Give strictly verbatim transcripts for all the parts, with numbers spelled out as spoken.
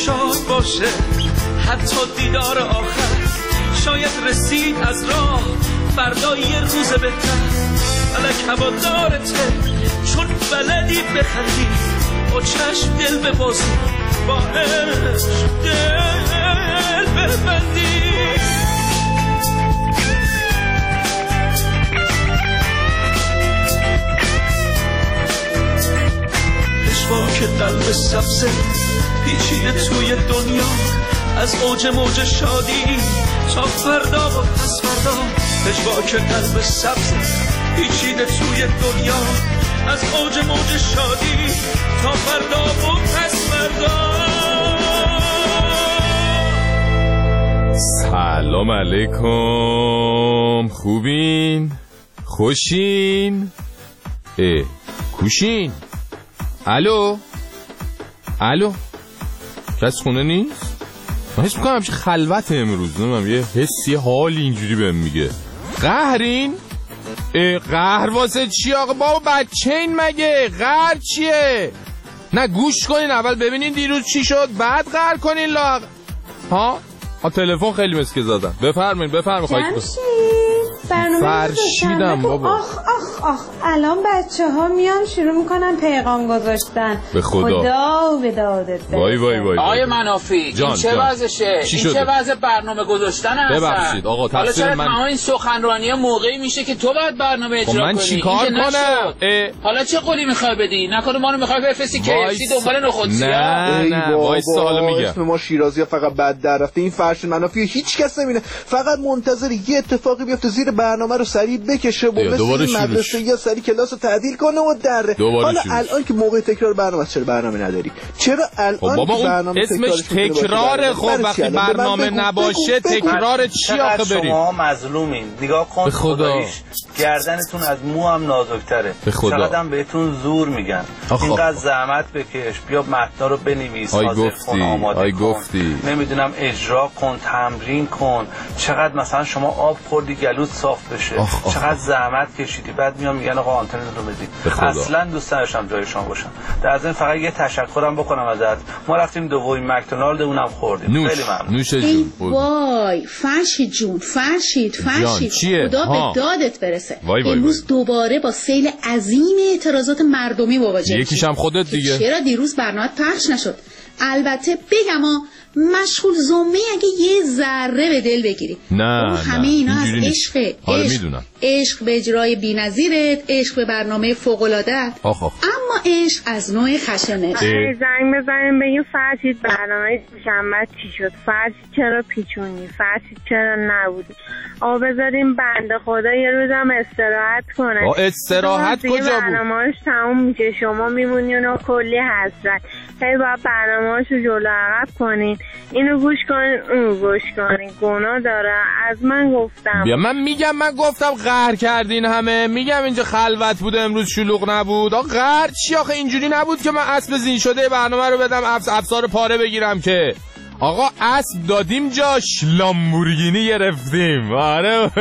شاد باشه حتی دیدار آخر، شاید رسید از راه فردا یه روز بهتر. فلک هوادارته چون بلدی بخندی، با چشم دل ببازی، با عشق دل ببندی. پشواک قلب سبزه پیچیده توی دنیا، از اوج موج شادی تا فردا و پس فردا. پشواک قلب سبزه پیچیده توی دنیا، از اوج موج شادی تا فردا و پس فردا. سلام علیکم، خوبین؟ خوشین؟ اه کوشین؟ الو الو کس خونه نیست؟ من حس میکنم همشه خلوت امروز، نمیم یه حسی حالی اینجوری بهم میگه قهرین؟ قهر واسه چی آقا بابا؟ بچه این مگه؟ قهر چیه؟ نه گوش کنین اول ببینین دیروز چی شد بعد قهر کنین لاغ. ها؟ ها تلفن خیلی مسکه زدن. بفرمین بفرمین خواهید فرشیدم بابا. آخ آخ آخ الان بچه ها میان شروع میکنن پیغام گذاشتن. به خدا خدا و به دادت برسه. وای وای وای آقای منافی این چه وضعشه؟ این چه وضع برنامه گذاشتن هستن؟ ببخشید آقا تقصیر من. حالا این سخنرانی موقعی میشه که تو باید برنامه اجرا کنی. من چیکار کنم؟ حالا چه قولی میخوای بدی؟ نکنه ما رو میخوای بفرستی کی اف سی دنبال نخودسیا؟ نه نه وایسا حالا میگم. اسم ما شیرازی‌ها فقط بد در رفته. این فرش منافی هیچ کس نمیونه، فقط منتظر یه اتفاقی بیفته زیر برنامه رو سریع بکشه و مثل مدرسه یا سریع کلاس رو تعدیل کنه و دره. حالا الان که موقع تکرار برنامه چرا برنامه نداری؟ چرا الان که برنامه اسمش تکراره؟ خب وقتی برنامه نباشه تکرار چی آخه بریم؟ شما مظلومین. نگاه کن خداییش گردنتون از مو هم نازک‌تره. چقدر بهتون زور میگن. اینقدر زحمت بکش، بیا متنا رو بنویس، حاضر کن، آماده کن، نمیدونم اجرا کن، تمرین کن. چقدر مثلا شما آب خوردی گلوت صاف بشه، آخ آخ چقدر زحمت کشیدی، بعد میام میگن آقا آنتن رو بدید. اصلا دوست نداشتم جای شما باشم. در ضمن فقط یه تشکرم بکنم ازت. ما رفتیم دومین مکدونالد اونم خوردیم. نوش. خیلی ممنون. نوش جون. وای فرشید جون، فرشید فرشید خدا ها. به دادت برسه. وای وای امروز وای. دوباره با سیل عظیم اعتراضات مردمی مواجه. یکیش هم خودت دیگه. چرا دیروز برنامه پخش نشد؟ البته بگم ها مشغول زمه اگه یه ذره به دل بگیری. نه همه اینا از عشق. عشق عشق به اجرای بی‌نظیرت، عشق به برنامه فوق‌العاده‌ات. اما عشق از نوع خشنه. زنگ بزنیم بگیم فرشید برنامه شنبه چی شد؟ فرشید چرا پیچونی؟ فرشید چرا نبودی؟ آقا بذاریم بنده خدا یه روزم استراحت کنه. با استراحت کجا بود؟ برنامه‌اش تموم میشه، شما میمونی و کلی حسرت. هی باید برنامه‌اشو جلو عقب کنین، اینو گوش کنین اونو گوش کنین. گناه داره از من گفتم. بیا من میگم من گفتم قهر کردین همه. میگم اینجا خلوت بود امروز شلوغ نبود. آقا قهر چی آخه؟ اینجوری نبود که من اسب زین شده برنامه رو بدم افسار پاره بگیرم که. آقا اسب دادیم جاش لامبورگینی گرفتیم. آره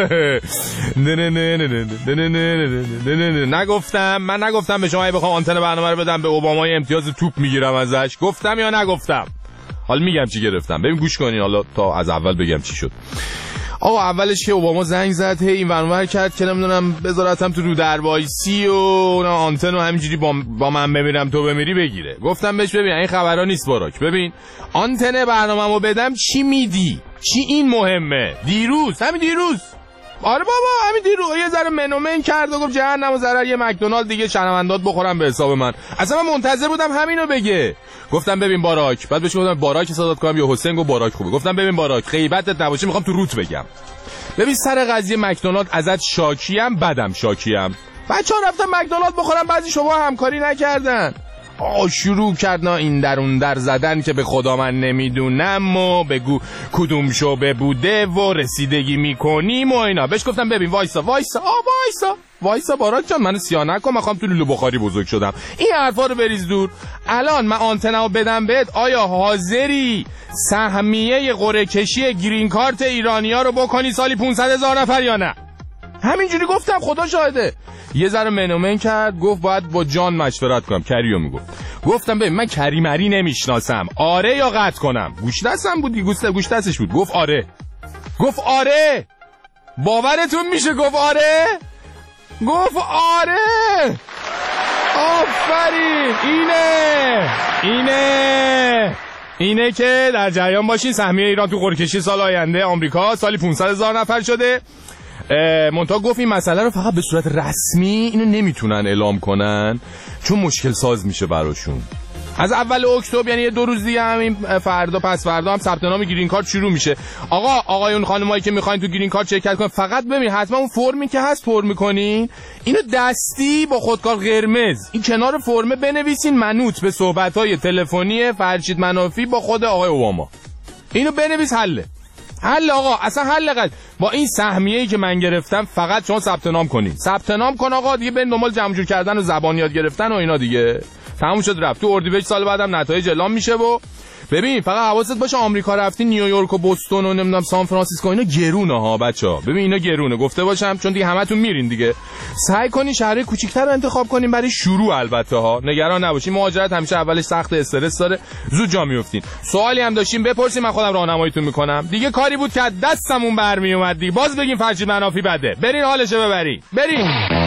نه نه نه نه نه نه نه نه نه نگفتم من نگفتم به شما اگه بخوام آنتن برنامه رو بدم به اوبامای امتیاز توپ میگیرم ازش؟ گفتم یا نگفتم؟ حالا میگم چی گرفتم. ببین گوش کنین حالا تا از اول بگم چی شد. آقا اولش که اوباما زنگ زد هی این ورانور کرد که نمیدونم بذارتم تو رو در وایسی و آنتن رو همینجوری با, با من بمیرم تو بمیری بگیره. گفتم بهش ببین این خبرها نیست باراک. ببین آنتن برنامه‌مو بدم چی میدی؟ چی این مهمه؟ دیروز همین دیروز آره بابا همین دیروز یه ذره منومن کرد و گفت جهنم و ضرر یه مکدونالد دیگه شنوندات بخورم به حساب من. اصلا من منتظر بودم همینو بگه. گفتم ببین باراک، بعد بهش گفتم باراک صدات کنم یا حسین گفت باراک خوبه. گفتم ببین باراک غیبتت نباشه میخوام تو روت بگم. ببین سر قضیه مکدونالد ازت شاکیم، بدم شاکیم. بچه‌ها رفتن مکدونالد بخورن بعضی شما همکاری نکردن. آه شروع کرد نا این در اون در زدن که به خدا من نمیدونم و بگو کدوم شعبه بوده و رسیدگی میکنیم و اینا. بهش گفتم ببین وایسا وایسا آ وایسا وایسا باراک جان منو سیاه نکن، من خواهم تو لولو بخاری بزرگ شدم. این حرفا رو بریز دور. الان من آنتنو بدم بهت، آیا حاضری سهمیه قرعه کشی گرین کارت ایرانی‌ها رو بکنی سالی پانصد هزار نفر یا نه؟ همینجوری گفتم خدا شاهده. یه ذره منومن کرد گفت باید با جان مشورت کنم. کریو میگفت گفتم ببین من کریمری نمیشناسم، آره یا قطع کنم؟ گوش دستم بود، گوش گوش دستش بود. گفت آره. گفت آره. باورتون میشه گفت آره؟ گفت آره. آفرین. اینه اینه اینه که در جریان باشین سهمیه ایران تو قرعه‌کشی سال آینده آمریکا سالی پانصد هزار نفر شده. منتها گفت این مسئله رو فقط به صورت رسمی اینو نمیتونن اعلام کنن چون مشکل ساز میشه براشون. از اول اکتبر یعنی دو روز دیگه همین فردا پس فردا هم ثبت نام گرین کارت شروع میشه. آقا آقایون خانمایی که میخواین تو گرین کارت شرکت کنین فقط ببین حتما اون فرمی که هست پر میکنین، اینو دستی با خودکار قرمز این کنار فرمه بنویسین منوط به صحبت‌های تلفنی فرشید منافی با خود آقای اوباما. اینو بنویس حله. حل آقا، اصلا حل قضیه. با این سهمیه‌ای که من گرفتم فقط شما ثبت نام کنین. ثبت نام کن آقا، دیگه بریم دنبال جمع جور کردن و زبان یاد گرفتن و اینا دیگه. تموم شد رفت. تو اردیبهشت سال بعدم نتایج اعلام میشه و ببین فقط حواست باشه آمریکا رفتی نیویورک و بوستون و نمیدونم سان فرانسیسکو اینا گرونه ها بچا. ببین اینا گرونه گفته باشم چون دیگه همتون میرین دیگه. سعی کنین شهرهای کوچیک‌تر رو انتخاب کنین برای شروع البته ها. نگران نباشین، مهاجرت همیشه اولش سخت استرس داره، زود جا میافتین. سوالی هم داشتین بپرسین من خودم راهنماییتون میکنم. دیگه کاری بود که دستمون برمی اومد دیگه. باز بگین فرشید منافی بده. برین حالشو ببرین. برین.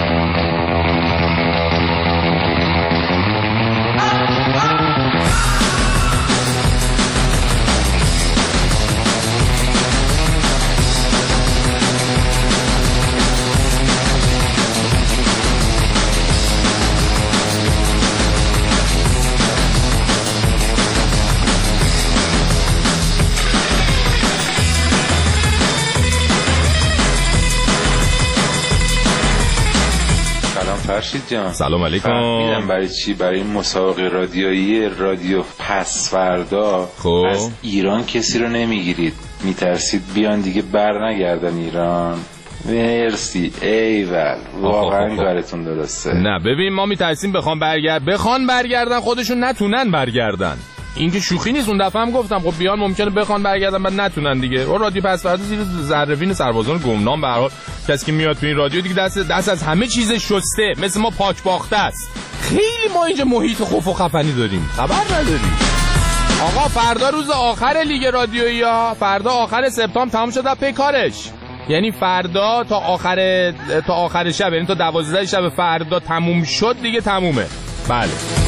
فرشید جان سلام علیکم. فهمیدم برای چی برای این مسابقه رادیویی رادیو پس فردا خب از ایران کسی رو نمیگیرید، میترسید بیان دیگه بر نگردن ایران. مرسی ایول، واقعا کارتون درسته. نه ببین ما میترسیم بخوام برگرد بخوان برگردن خودشون نتونن برگردن. این که شوخی نیست. اون دفعه هم گفتم خب بیان ممکنه بخوان برگردن بعد نتونن دیگه. و رادیو پس فردا زیر ذره‌بین سربازان گمنام به هر حال کسی که میاد تو این رادیو دیگه دست دست از همه چیز شسته، مثل ما پاک باخته است. خیلی ما اینجا محیط خوف و خفنی داریم، خبر نداریم. آقا فردا روز آخر لیگ رادیویی ها، فردا آخر سپتامبر تمام شده پی کارش. یعنی فردا تا آخر تا آخر شب، یعنی تا دوازده شب فردا تموم شد دیگه تمومه. بله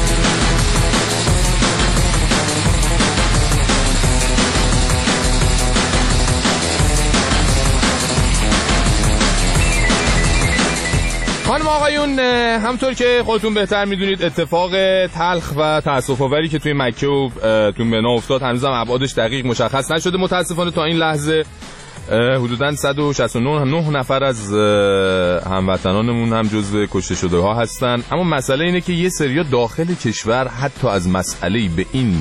خانم آقایون، همطور که خودتون بهتر میدونید اتفاق تلخ و تأسف آوری که توی مکه و توی منی افتاد هنوزم ابعادش دقیق مشخص نشده. متاسفانه تا این لحظه حدوداً صد و شصت و نه نفر از هموطنانمون هم جزو کشته شده ها هستن. اما مسئله اینه که یه سریا داخل کشور حتی از مسئله به این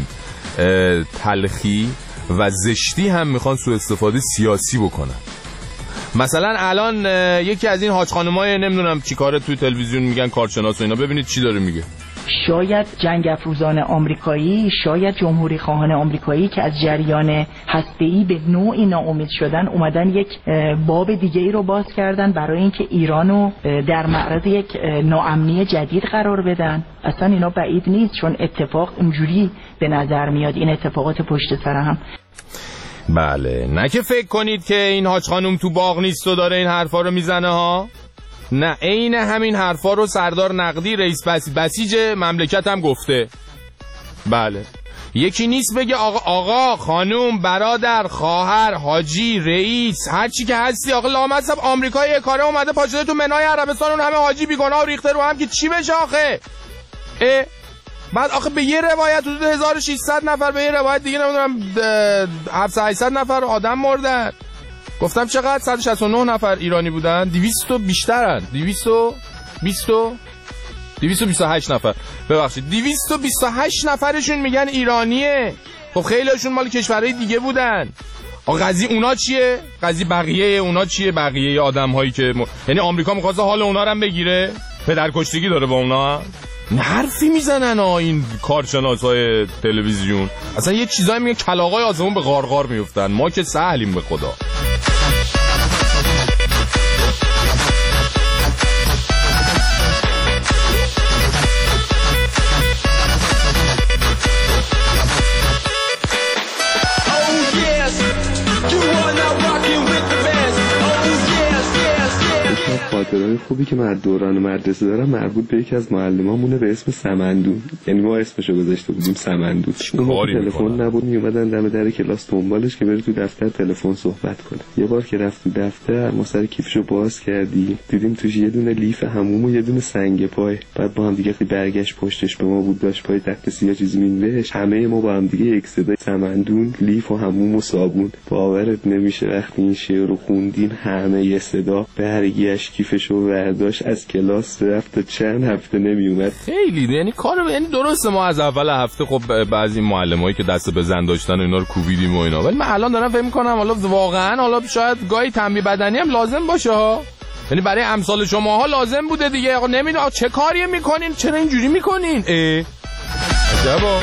تلخی و زشتی هم میخوان سوء استفاده سیاسی بکنن. مثلا الان یکی از این حاج خانمای نمیدونم چی کاره توی تلویزیون میگن کارشناس و اینا، ببینید چی داره میگه. شاید جنگ افروزان آمریکایی، شاید جمهوری خواهان آمریکایی که از جریان هسته‌ای به نوعی ناامید شدن اومدن یک باب دیگه ای رو باز کردن برای اینکه ایرانو در معرض یک ناامنی جدید قرار بدن. اصلا اینا بعید نیست چون اتفاق اونجوری به نظر میاد، این اتفاقات پشت سر هم. بله نه که فکر کنید که این حاج خانم تو باغ نیست و داره این حرفا رو میزنه ها. نه، عین همین حرفا رو سردار نقدی رئیس بسیج مملکت هم گفته. بله یکی نیست بگه آقا, آقا خانم برادر خواهر حاجی رئیس هر چی که هستی آقا لامصب آمریکایی کاره اومده پاشده تو منای عربستان، اون همه حاجی بیگناه و ریخته رو هم که چی بشه آخه. اه بعد آخه به یه روایت حدود هزار و ششصد نفر، به یه روایت دیگه نمیدونم هفتصد هشتصد نفر آدم مردن. گفتم چقدر؟ صد و شصت و نه نفر ایرانی بودن، دویست و بیشترن، دویست و بیست دویست و بیست و هشت نفر ببخشید دویست و بیست و هشت نفرشون میگن ایرانیه. خب خیلیشون مال کشورهای دیگه بودن. آقا قضیه اونا چیه؟ قضیه بقیه اونا چیه؟ بقیه آدم هایی که م... یعنی آمریکا می‌خواد حال اونا رو هم بگیره، پدرکشتگی داره با اونا. حرفی میزنن ها این کارشناسای تلویزیون، اصلا یه چیزایی میگن کلاغای آسمون به غارغار میفتن. ما که سهلیم به خدا. خوبی که من از دوران مدرسه دارم مربوط به یکی از معلمامونه به اسم سمندون، یعنی ما اسمشو گذاشته بودیم سمندون. اون تلفن نبود، میومدن دم در کلاس دنبالش که بره تو دفتر تلفن صحبت کنه. یه بار که رفت تو دفتر ما سر کیفشو باز کردی دیدیم توش یه دونه لیف حموم و یه دونه سنگ پای. بعد با هم دیگه که برگشت پشتش به ما بود داشت پای تخت سیاه چیزی مینوشت، همه ما با هم دیگه یک صدای سمندون لیف و حموم و صابون. باورت نمیشه وقتی این شعر رو خوندیم همه یه صدا برگشت کیفشو برداشت از کلاس رفت تا چند هفته نمیومد. خیلی یعنی کار یعنی درسته ما از اول هفته خب بعضی معلمایی که دست بزن داشتن و اینا رو کوبیدیم و اینا، ولی من الان دارم فکر می‌کنم حالا واقعا حالا شاید گاهی تنبیه بدنی هم لازم باشه ها، یعنی برای امثال شماها لازم بوده دیگه. آقا نمیدونم چه کاری میکنین، چرا اینجوری میکنین؟ اه عجبا.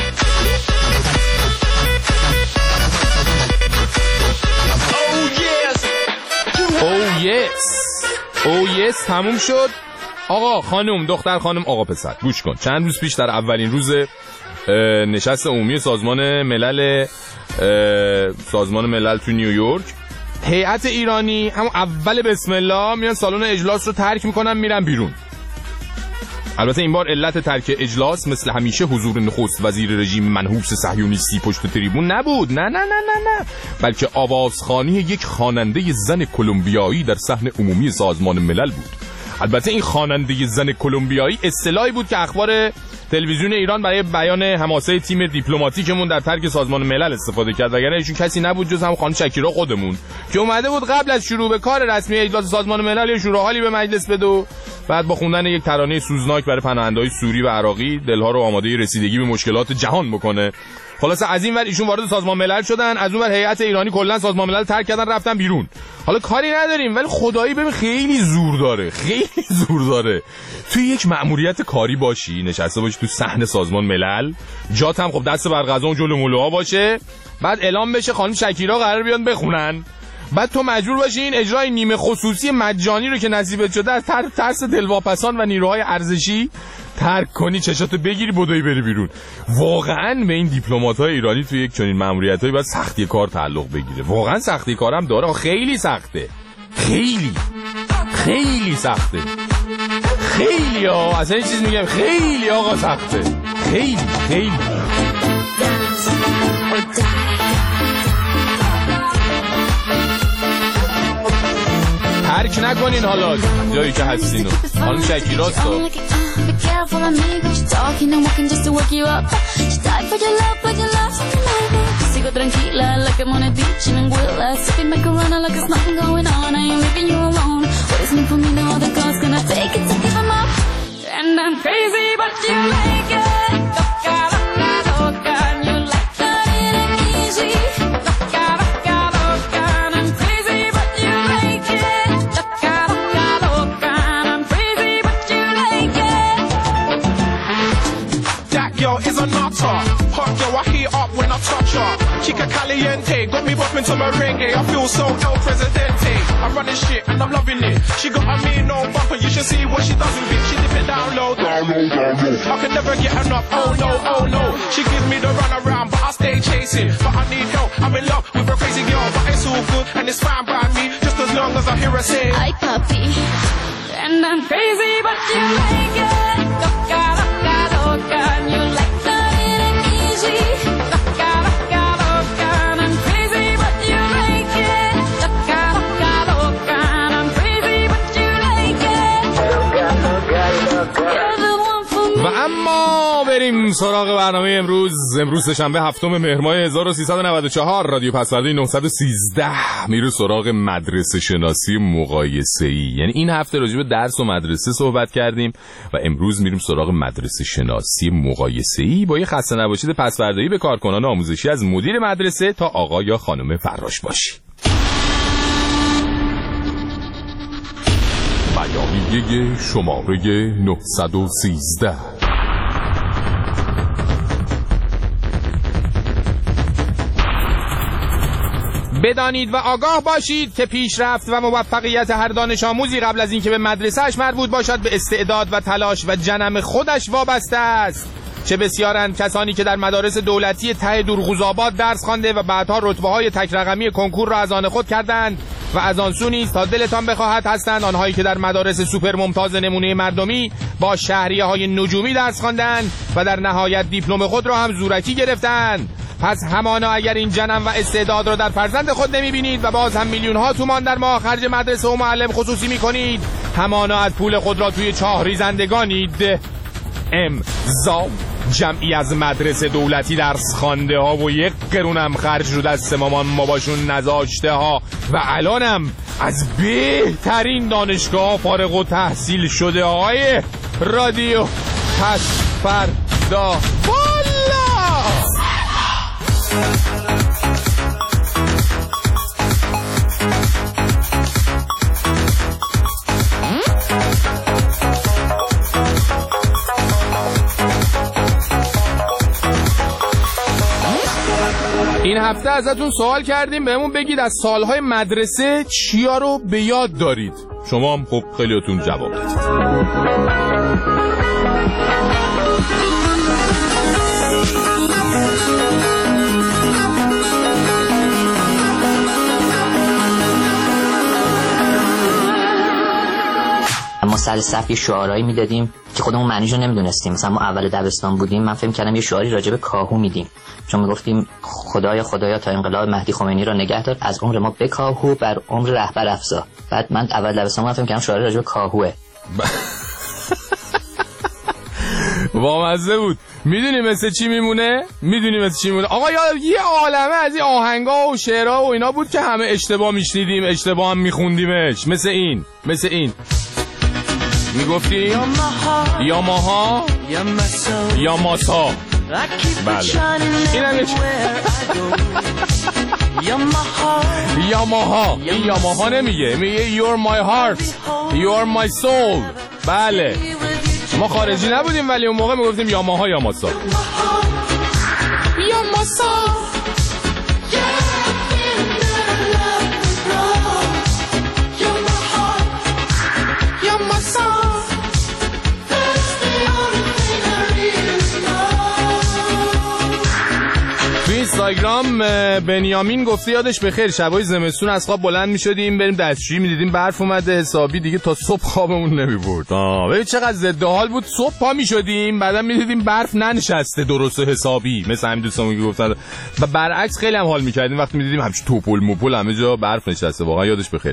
او یس او یس تموم شد. آقا خانم دختر خانم آقا پسر گوش کن. چند روز پیش در اولین روز نشست عمومی سازمان ملل سازمان ملل تو نیویورک، هیئت ایرانی همون اول بسم الله میان سالن اجلاس رو ترک میکنن میرن بیرون. البته این بار علت ترک اجلاس مثل همیشه حضور نخست وزیر رژیم منحوس صهیونیستی پشت تریبون نبود، نه نه نه نه نه بلکه آوازخوانی یک خواننده زن کلمبیایی در صحن عمومی سازمان ملل بود. البته این خواننده زن کلمبیایی اصطلاحی بود که اخبار تلویزیون ایران برای بیان حماسه تیم دیپلماتیکمون در ترک سازمان ملل استفاده کرد، وگرنه ایشون کسی نبود جز هم خانم شکیرا خودمون که اومده بود قبل از شروع به کار رسمی اجلاس سازمان ملل یه شروع حالی به مجلس بده و بعد با خوندن یک ترانه سوزناک برای پناهنده‌های سوری و عراقی دلها رو آماده رسیدگی به مشکلات جهان بکنه. خلاصه از این ور ایشون وارد سازمان ملل شدن، از اون ور هیئت ایرانی کلا سازمان ملل ترک کردن رفتن بیرون. حالا کاری نداریم ولی خدایی ببین خیلی زور داره، خیلی زور داره توی یک مأموریت کاری باشی، نشسته باشی تو صحن سازمان ملل، جات هم خب دست بر قضا و جلو ملوها باشه، بعد اعلام بشه خانم شکیرا قرار بیان بخونن، بعد تو مجبور باشی این اجرای نیمه خصوصی مجانی رو که نصیبت شده از ترس دلواپسان و نیروهای ارزشی ترک کنی، چشاتو بگیری بدوی بری بیرون. واقعا به این دیپلمات‌های ایرانی توی یک چنین مأموریتایی باید سختی کار تعلق بگیره. واقعا سختی کارم داره، خیلی سخته، خیلی خیلی سخته، خیلی ها اصلا این چیز میگم خیلی آقا سخته، خیلی خیلی. ترک نکنین حالا جایی که هستینو. خانم شکیراست Be careful amigo, she's talking and walking just to wake you up. She died for your love, but your love something like that. Sigo tranquila like I'm on a beach in Anguilla, sipping macarona like there's nothing going on. I ain't leaving you alone. What is meant for me now? The God's gonna take it to give him up. And I'm crazy, but you like it. Toca, toca, toca, and you like that it ain't easy. Toca, toca, toca, and I'm crazy, but you like it. Toca, toca, toca, and I'm crazy, but you like it. That girl is a nutter. Hot girl, I heat up when I touch her. Chica caliente, got me bopping to merengue. I feel so El Presidente. I run this shit and I'm loving it. She got a mean no bumper, you should see what she does with it. She dip it down low, down low, down low. I can never get enough, oh no, oh no. She gives me the run around, but I stay chasing. But I need help, I'm in love with a crazy girl. But it's all good and it's fine by me, just as long as I hear her say hi puppy. And I'm crazy, but you like it. Toca, toca, toca, and you like that it ain't easy. Toca, toca, toca, and I'm crazy, but you like it. Toca, toca, toca, and I'm crazy, but you like it. Toca, toca, toca. You're the one for me. و اما بریم سراغ برنامه امروز. امروز شنبه هفتم مهر ماه هزار و سیصد و نود و چهار، رادیو پسورده نهصد و سیزده میره سراغ مدرسه شناسی مقایسه‌ای. یعنی این هفته راجع به درس و مدرسه صحبت کردیم و امروز میریم سراغ مدرسه شناسی مقایسه‌ای با یه خسته نباشید پسورده‌ای به کارکنان آموزشی از مدیر مدرسه تا آقا یا خانم فراش باشی. بیانیه شماره نهصد و سیزده. بدانید و آگاه باشید که پیشرفت و موفقیت هر دانش آموزی قبل از اینکه به مدرسه‌اش مربوط باشد به استعداد و تلاش و جنم خودش وابسته است. چه بسیارند کسانی که در مدارس دولتی ته دورغوزآباد درس خوانده و بعدها رتبه‌های تک رقمی کنکور را از آن خود کردند و از آن سو نیز تا دلتان بخواهد هستند آنهایی که در مدارس سوپر ممتاز نمونه مردمی با شهریه‌های نجومی درس خواندند و در نهایت دیپلم خود را هم زورکی گرفتند. پس همانا اگر این جنم و استعداد را در فرزند خود نمی‌بینید و باز هم میلیون ها تومان در ماه خرج مدرسه و معلم خصوصی می‌کنید، همانا از پول خود را توی چاه ریزندگانید. امضا جمعی از مدرسه دولتی درس خوانده ها و یک قرونم خرج رو دست مامان باباشون نذاشته ها و الانم از بهترین دانشگاه فارغ و تحصیل شده های رادیو پس فردا والا. این هفته ازتون سوال کردیم بهمون بگید از سالهای مدرسه چیا رو به یاد دارید. شما هم خب خیلیاتون جواب دادید. ما سر صف یه شعارهایی میدادیم که خودمون معنیشو نمیدونستیم. مثلا ما اول دبستان بودیم، من فکر کردم یه شعاری راجع به کاهو میدیم، چون میگفتیم خدایا خدایا تا انقلاب مهدی خمینی را نگه دار، از عمر ما بکاهو بر عمر رهبر افزا. بعد من اول دبستان من فکر کردم شعاری راجع به کاهوه. وامزه بود. میدونی مثل چی میمونه؟ میدونی مثل چی میمونه؟ آقا یاد یه عالمه از این آهنگا و شعرها و اینا بود که همه اشتباه میشنیدیم، اشتباه هم میخوندیمش. مثل این مثل این میگفتی یا ماها یا ماسا. بله این هم یا ماها. این یا ماها نمیگه، میگه you're my heart you're my soul. بله ما خارجی نبودیم ولی اون موقع میگفتیم یا ماها یا ماسا. یا ماسا اینستاگرام بنیامین گفته یادش بخیر شبای زمستون از خواب بلند میشدیم بریم دستشویی میدیدیم برف اومده حسابی دیگه تا صبح خوابمون نمیبرد. آه ببین چقدر ضد حال بود. صبح پا میشدیم بعدا میدیدیم برف ننشسته درست حسابی مثل همین دوستامون که گفتن و برعکس خیلی هم حال میکردیم وقتی میدیدیم همش توپل موپل همه جا برف نشسته. واقعا یادش بخیر.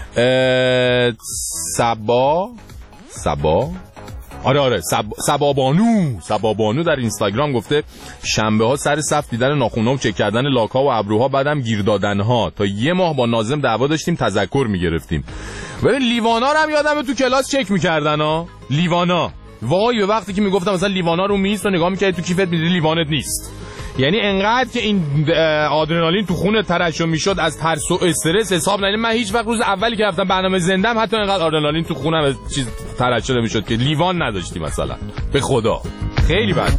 سبا سبا آره آره سب... سبابانو سبابانو در اینستاگرام گفته شنبه ها سر صف دیدن ناخونام چک کردن لاک‌ها و ابروها بعدم گیر دادن‌ها. تا یه ماه با ناظم دعوا داشتیم تذکر میگرفتیم. ببین لیوانا رو هم یادمه تو کلاس چک میکردن ها. لیوانا وای به وقتی که میگفتم مثلا لیوانا رو میز تو نگاه میکردی تو کیفت میدیدی لیوانت نیست. یعنی انقدر که این آدرنالین تو خون ترشح میشد از ترس و استرس حساب نکنید. من هیچ وقت روز اولی که رفتم برنامه زندم حتی انقدر آدرنالین تو خونم چیز ترشح نمیشد که لیوان نداشتی مثلا. به خدا خیلی بد.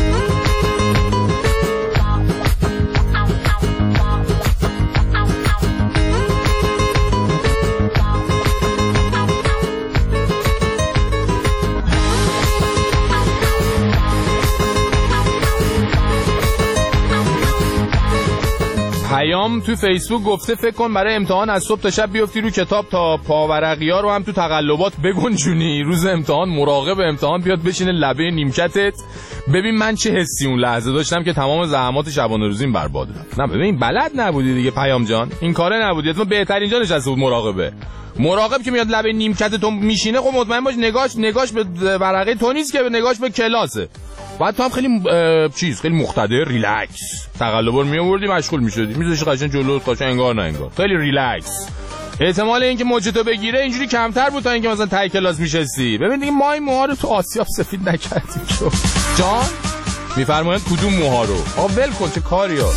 پیام تو فیسبوک گفته فکر کن برای امتحان از صبح تا شب بیفتی رو کتاب تا پاورقی‌ها رو هم تو تقلبات بگنجونی. روز امتحان مراقب امتحان بیاد بشینه لبه نیمکتت ببین من چه حسی اون لحظه داشتم که تمام زحمات شبانه روزیم برباد رفت. نه ببین بلد نبودی دیگه پیام جان، این کاره نبودی. تو بهترین جا نشسته بود مراقبه. مراقب که میاد لبه نیمکت تو میشینه خب مطمئن باش نگاش نگاش به ورقه تو نیست که نگاش به کلاسه. بعد تو هم خیلی چیز خیلی مقتدر ریلکس تقلبا رو میآوردی مشغول میشدی میذاشی قشنگ جلو قشنگ انگار نه انگار خیلی ریلکس. احتمال اینکه موجتو بگیره اینجوری کمتر بود تا اینکه مثلا تای کلاس میشستی. ببین دیگه ما این موها رو تو آسیاب سفید نکردیم شو جان. میفرمایند کدوم موها رو؟ آ ول کن چه کاریا.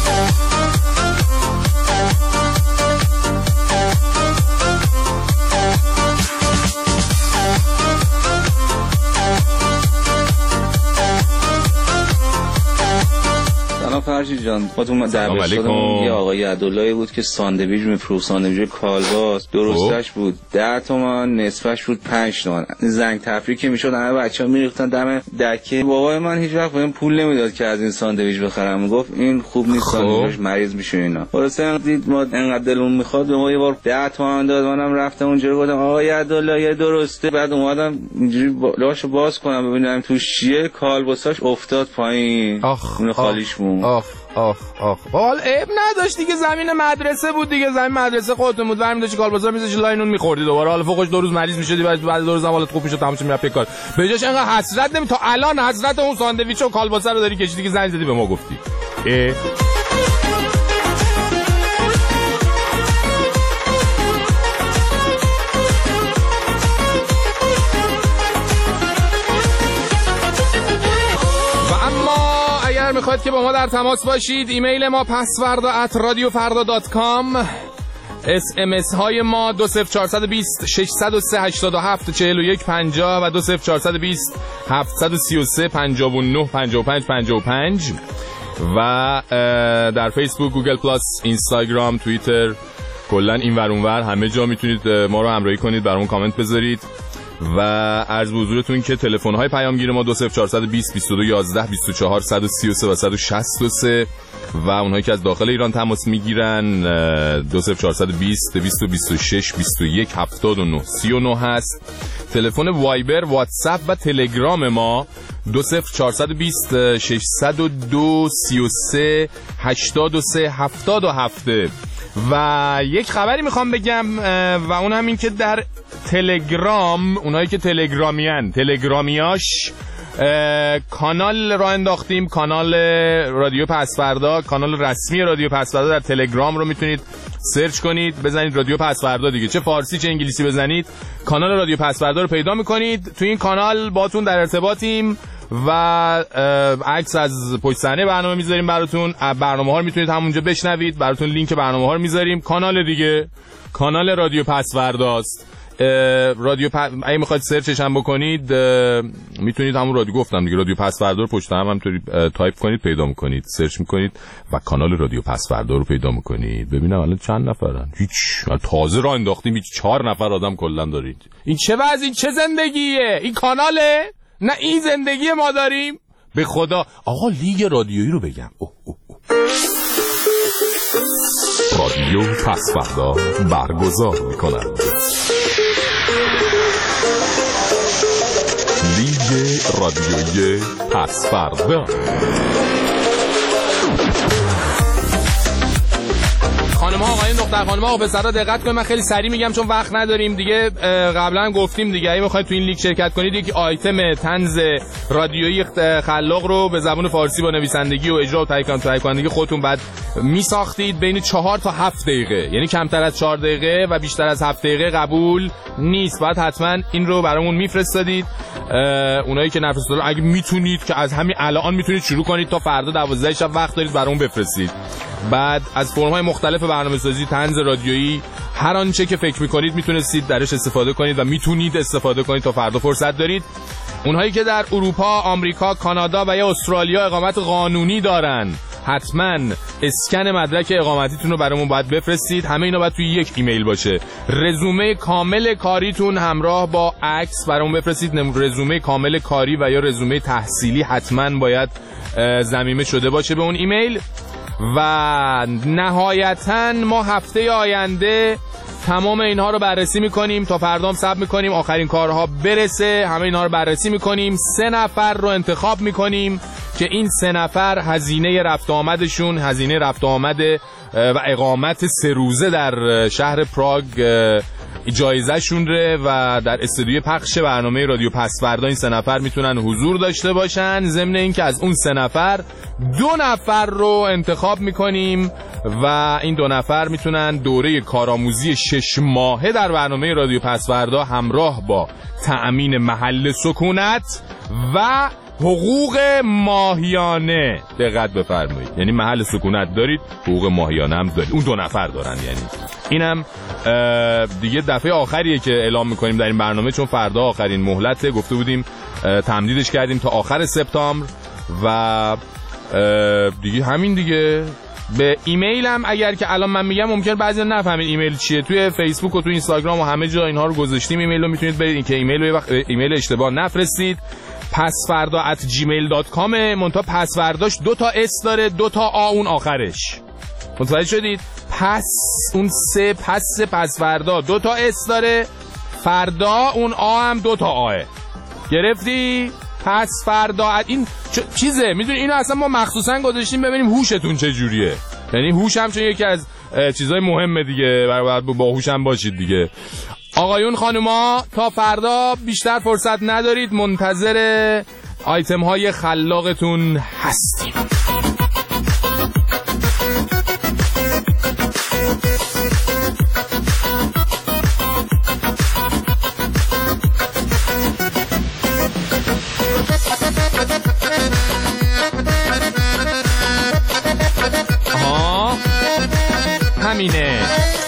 سلام فرشید جان، ما تو دبستانمون یه آقای عبداللهی بود که ساندویچ میفروخت، ساندویچ کالباس، درستش بود ده تومن، نصفش بود پنج تومن. زنگ تفریح که میشد همه بچه‌ها میریختن دم دکه. بابای من هیچ وقت بهم پول نمیداد که از این ساندویچ بخرم، میگفت این خوب نیست، ساندویچ مریض میشه اینا. واسه دید ما انقدر دلمون میخواد، به ما یه بار ده تومن داد. منم رفتم اونجا گفتم آقای عبدالله درسته. بعد اومدم اینجوری لاشو باز کنم ببینم توش چیه، کالباساش افتاد پایین. اون خالیش بود. آخ آخ آخ حال عیب نداشت دیگه، زمین مدرسه بود دیگه، زمین مدرسه خودتون بود، برمی داشتی کالباسا میذاشتی لاینون میخوردی دوباره. حالا فوقش دو روز مریض میشدی، بعد بعد دو روز حالت خوب میشد، تمام میرفت کار. به جاش انقدر حسرت نمی تا الان حسرت اون ساندویچ و کالباسا رو داری کشیدی که زنگ زدی به ما گفتی. اه میخواید که با ما در تماس باشید، ایمیل ما پسوردا ات رادیو فردا دات کام، اس ام اس های ما دو صفر چهار دو صفر شش صفر سه هشت هفت چهار یک پنجاه و دو صفر چهار دو صفر هفت سه سه پنج نه پنج پنج پنج پنج و در فیسبوک، گوگل پلاس، اینستاگرام، توییتر، کلا این ور اون ور همه جا میتونید ما رو همراهی کنید، برامون کامنت بذارید. و عرض به حضورتون که تلفن های پیامگیر ما دو صفر چهار دو صفر بیست و دو یازده بیست و چهار صد و سی و سه و صد و شصت و سه و اونهایی که از داخل ایران تماس میگیرن دو صفر چهار دو صفر دویست و بیست و شش بیست و یک هفتاد و نه سی و نه هست. تلفن وایبر، واتساپ و تلگرام ما دو صفر چهار دو صفر شش صفر دو سی و سه هشتاد و سه هفتاد و هفت. و یک خبری میخوام بگم و اون هم این که در تلگرام، اونایی که تلگرامیان تلگرامیاش کانال را انداختیم، کانال رادیو پسوردا، کانال رسمی رادیو پسوردا در تلگرام رو میتونید سرچ کنید، بزنید رادیو پسوردا دیگه، چه فارسی چه انگلیسی بزنید کانال رادیو پسوردا رو پیدا میکنید. تو این کانال باتون در ارتباطیم و عکس از پشت صحنه برنامه میذاریم براتون، برنامه ها رو میتونید همونجا بشنوید، براتون لینک برنامه ها رو میذاریم. کانال دیگه کانال رادیو پسورداست. رادیو پ... اگه میخواید سرچش هم بکنید میتونید همون رادیو گفتم دیگه، رادیو پسوردا رو پشت هم همونطوری تایپ کنید پیدا میکنید، سرچ میکنید و کانال رادیو پسوردا رو پیدا میکنید. ببینم الان چند نفرن؟ هیچ، تازه راه انداختیم، هیچ چهار نفر آدم کلا دارید. این چه وضع، این چه زندگیه؟ این کاناله؟ نه این زندگی ما داریم؟ به خدا آقا لیگ رادیویی رو بگم. اوه اوه اوه. رادیو پسوردا برگزار میکنند لیگ رادیویی پسوردا. خانم ها، آقایان، دختر خانم ها، پسرا دقت کنید، من خیلی سریع میگم چون وقت نداریم دیگه. قبلا گفتیم دیگه اگه میخواید تو این لیگ شرکت کنید یک آیتم طنز رادیویی خلاق رو به زبان فارسی با نویسندگی و اجرا و تهیه کنندگی خودتون بعد میساختید بین چهار تا هفت دقیقه، یعنی کمتر از چهار دقیقه و بیشتر از هفت دقیقه قبول نیست. بعد حتما این رو برامون میفرستادید. اونایی که نفرستادن اگه میتونید که از همین الان میتونید شروع کنید تا فردا دوازده شب وقت دارید برامون بفرستید. بعد از فرم‌های مختلف برنامه‌سازی طنز رادیویی هر آنچه که فکر می‌کنید میتونستید درش استفاده کنید و میتونید استفاده کنید تا فردا فرصت دارید. اونهایی که در اروپا، آمریکا، کانادا و یا استرالیا اقامت قانونی دارن حتما اسکن مدرک اقامتیتون رو برامون باید بفرستید. همه اینا باید توی یک ایمیل باشه. رزومه کامل کاریتون همراه با عکس برامون بفرستید. رزومه کامل کاری و یا رزومه تحصیلی حتما باید ضمیمه شده باشه به اون ایمیل. و نهایتاً ما هفته آینده تمام اینها رو بررسی میکنیم، تا فردا هم صبر میکنیم آخرین کارها برسه، همه اینها رو بررسی میکنیم. سه نفر رو انتخاب میکنیم که این سه نفر هزینه رفت آمدشون، هزینه رفت آمد و اقامت سه روزه در شهر پراگ جایزه شون ره و در استودیوی پخش برنامه رادیو پسوردا این سه نفر میتونن حضور داشته باشن. ضمن این که از اون سه نفر دو نفر رو انتخاب میکنیم و این دو نفر میتونن دوره کارآموزی شش ماهه در برنامه رادیو پسوردا همراه با تأمین محل سکونت و حقوق ماهیانه، دقت بفرمایید، یعنی محل سکونت دارید، حقوق ماهیانه هم دارید، اون دو نفر دارن. یعنی اینم دیگه دفعه آخریه که اعلام میکنیم در این برنامه، چون فردا آخرین مهلته، گفته بودیم تمدیدش کردیم تا آخر سپتامبر و دیگه همین دیگه. به ایمیلم اگر که الان من میگم ممکن بعضی نفهمید ایمیل چیه، توی فیسبوک و توی اینستاگرام و همه جا اینها رو گذاشتیم. ایمیل رو میتونید برید که ایمیل رو یه وقت ایمیل اشتباه نفرستید. پسفردا ات جیمیل دات کام. منتها پسفرداش دو تا اس داره، دو تا آ اون آخرش. متوجه شدید؟ پس اون سه پس پسفردا دو تا اس داره، فردا اون آ هم دو تا آه. گرفتی؟ پس فردا این چیزه، میدونی اینو اصلا ما مخصوصا گذاشتیم ببینیم هوشتون چه جوریه. یعنی هوش هم چون یکی از چیزای مهمه دیگه، باید با هوش هم باشید دیگه. آقایون خانوما تا فردا بیشتر فرصت ندارید، منتظر آیتم های خلاقتون هستیم. آها همینه،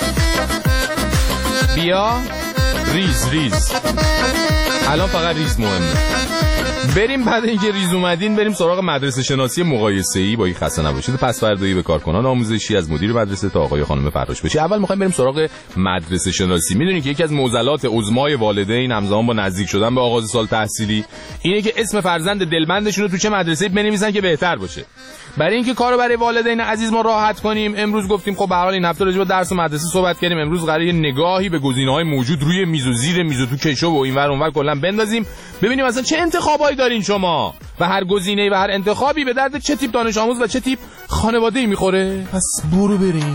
بیا ریز ریز. الان فقط ریز مهمه. بریم بعد اینکه ریز اومدین بریم سراغ مدرسه شناسی مقایسه‌ای با این خسته نباشید. پس فردایی به کارکنان آموزشی از مدیر مدرسه تا آقای خانم فراش بشی. اول می‌خوایم بریم سراغ مدرسه شناسی. میدونید که یکی از معضلات عظمای والدین همزمان با نزدیک شدن به آغاز سال تحصیلی اینه که اسم فرزند دلبندشون رو تو چه مدرسه‌ای بنویسن که بهتر باشه. برای اینکه کارو برای والدین عزیز ما راحت کنیم، امروز گفتیم خب به هر حال این هفته راجع به درس و مدرسه صحبت کردیم، امروز قراره نگاهی به گزینه‌های موجود روی میز و زیر میز و تو کشو و اینور اونور کلا بندازیم، ببینیم اصلا چه انتخابایی دارین شما و هر گزینه‌ای و هر انتخابی به درد چه تیپ دانش آموز و چه تیپ خانواده‌ای میخوره. پس برو بریم.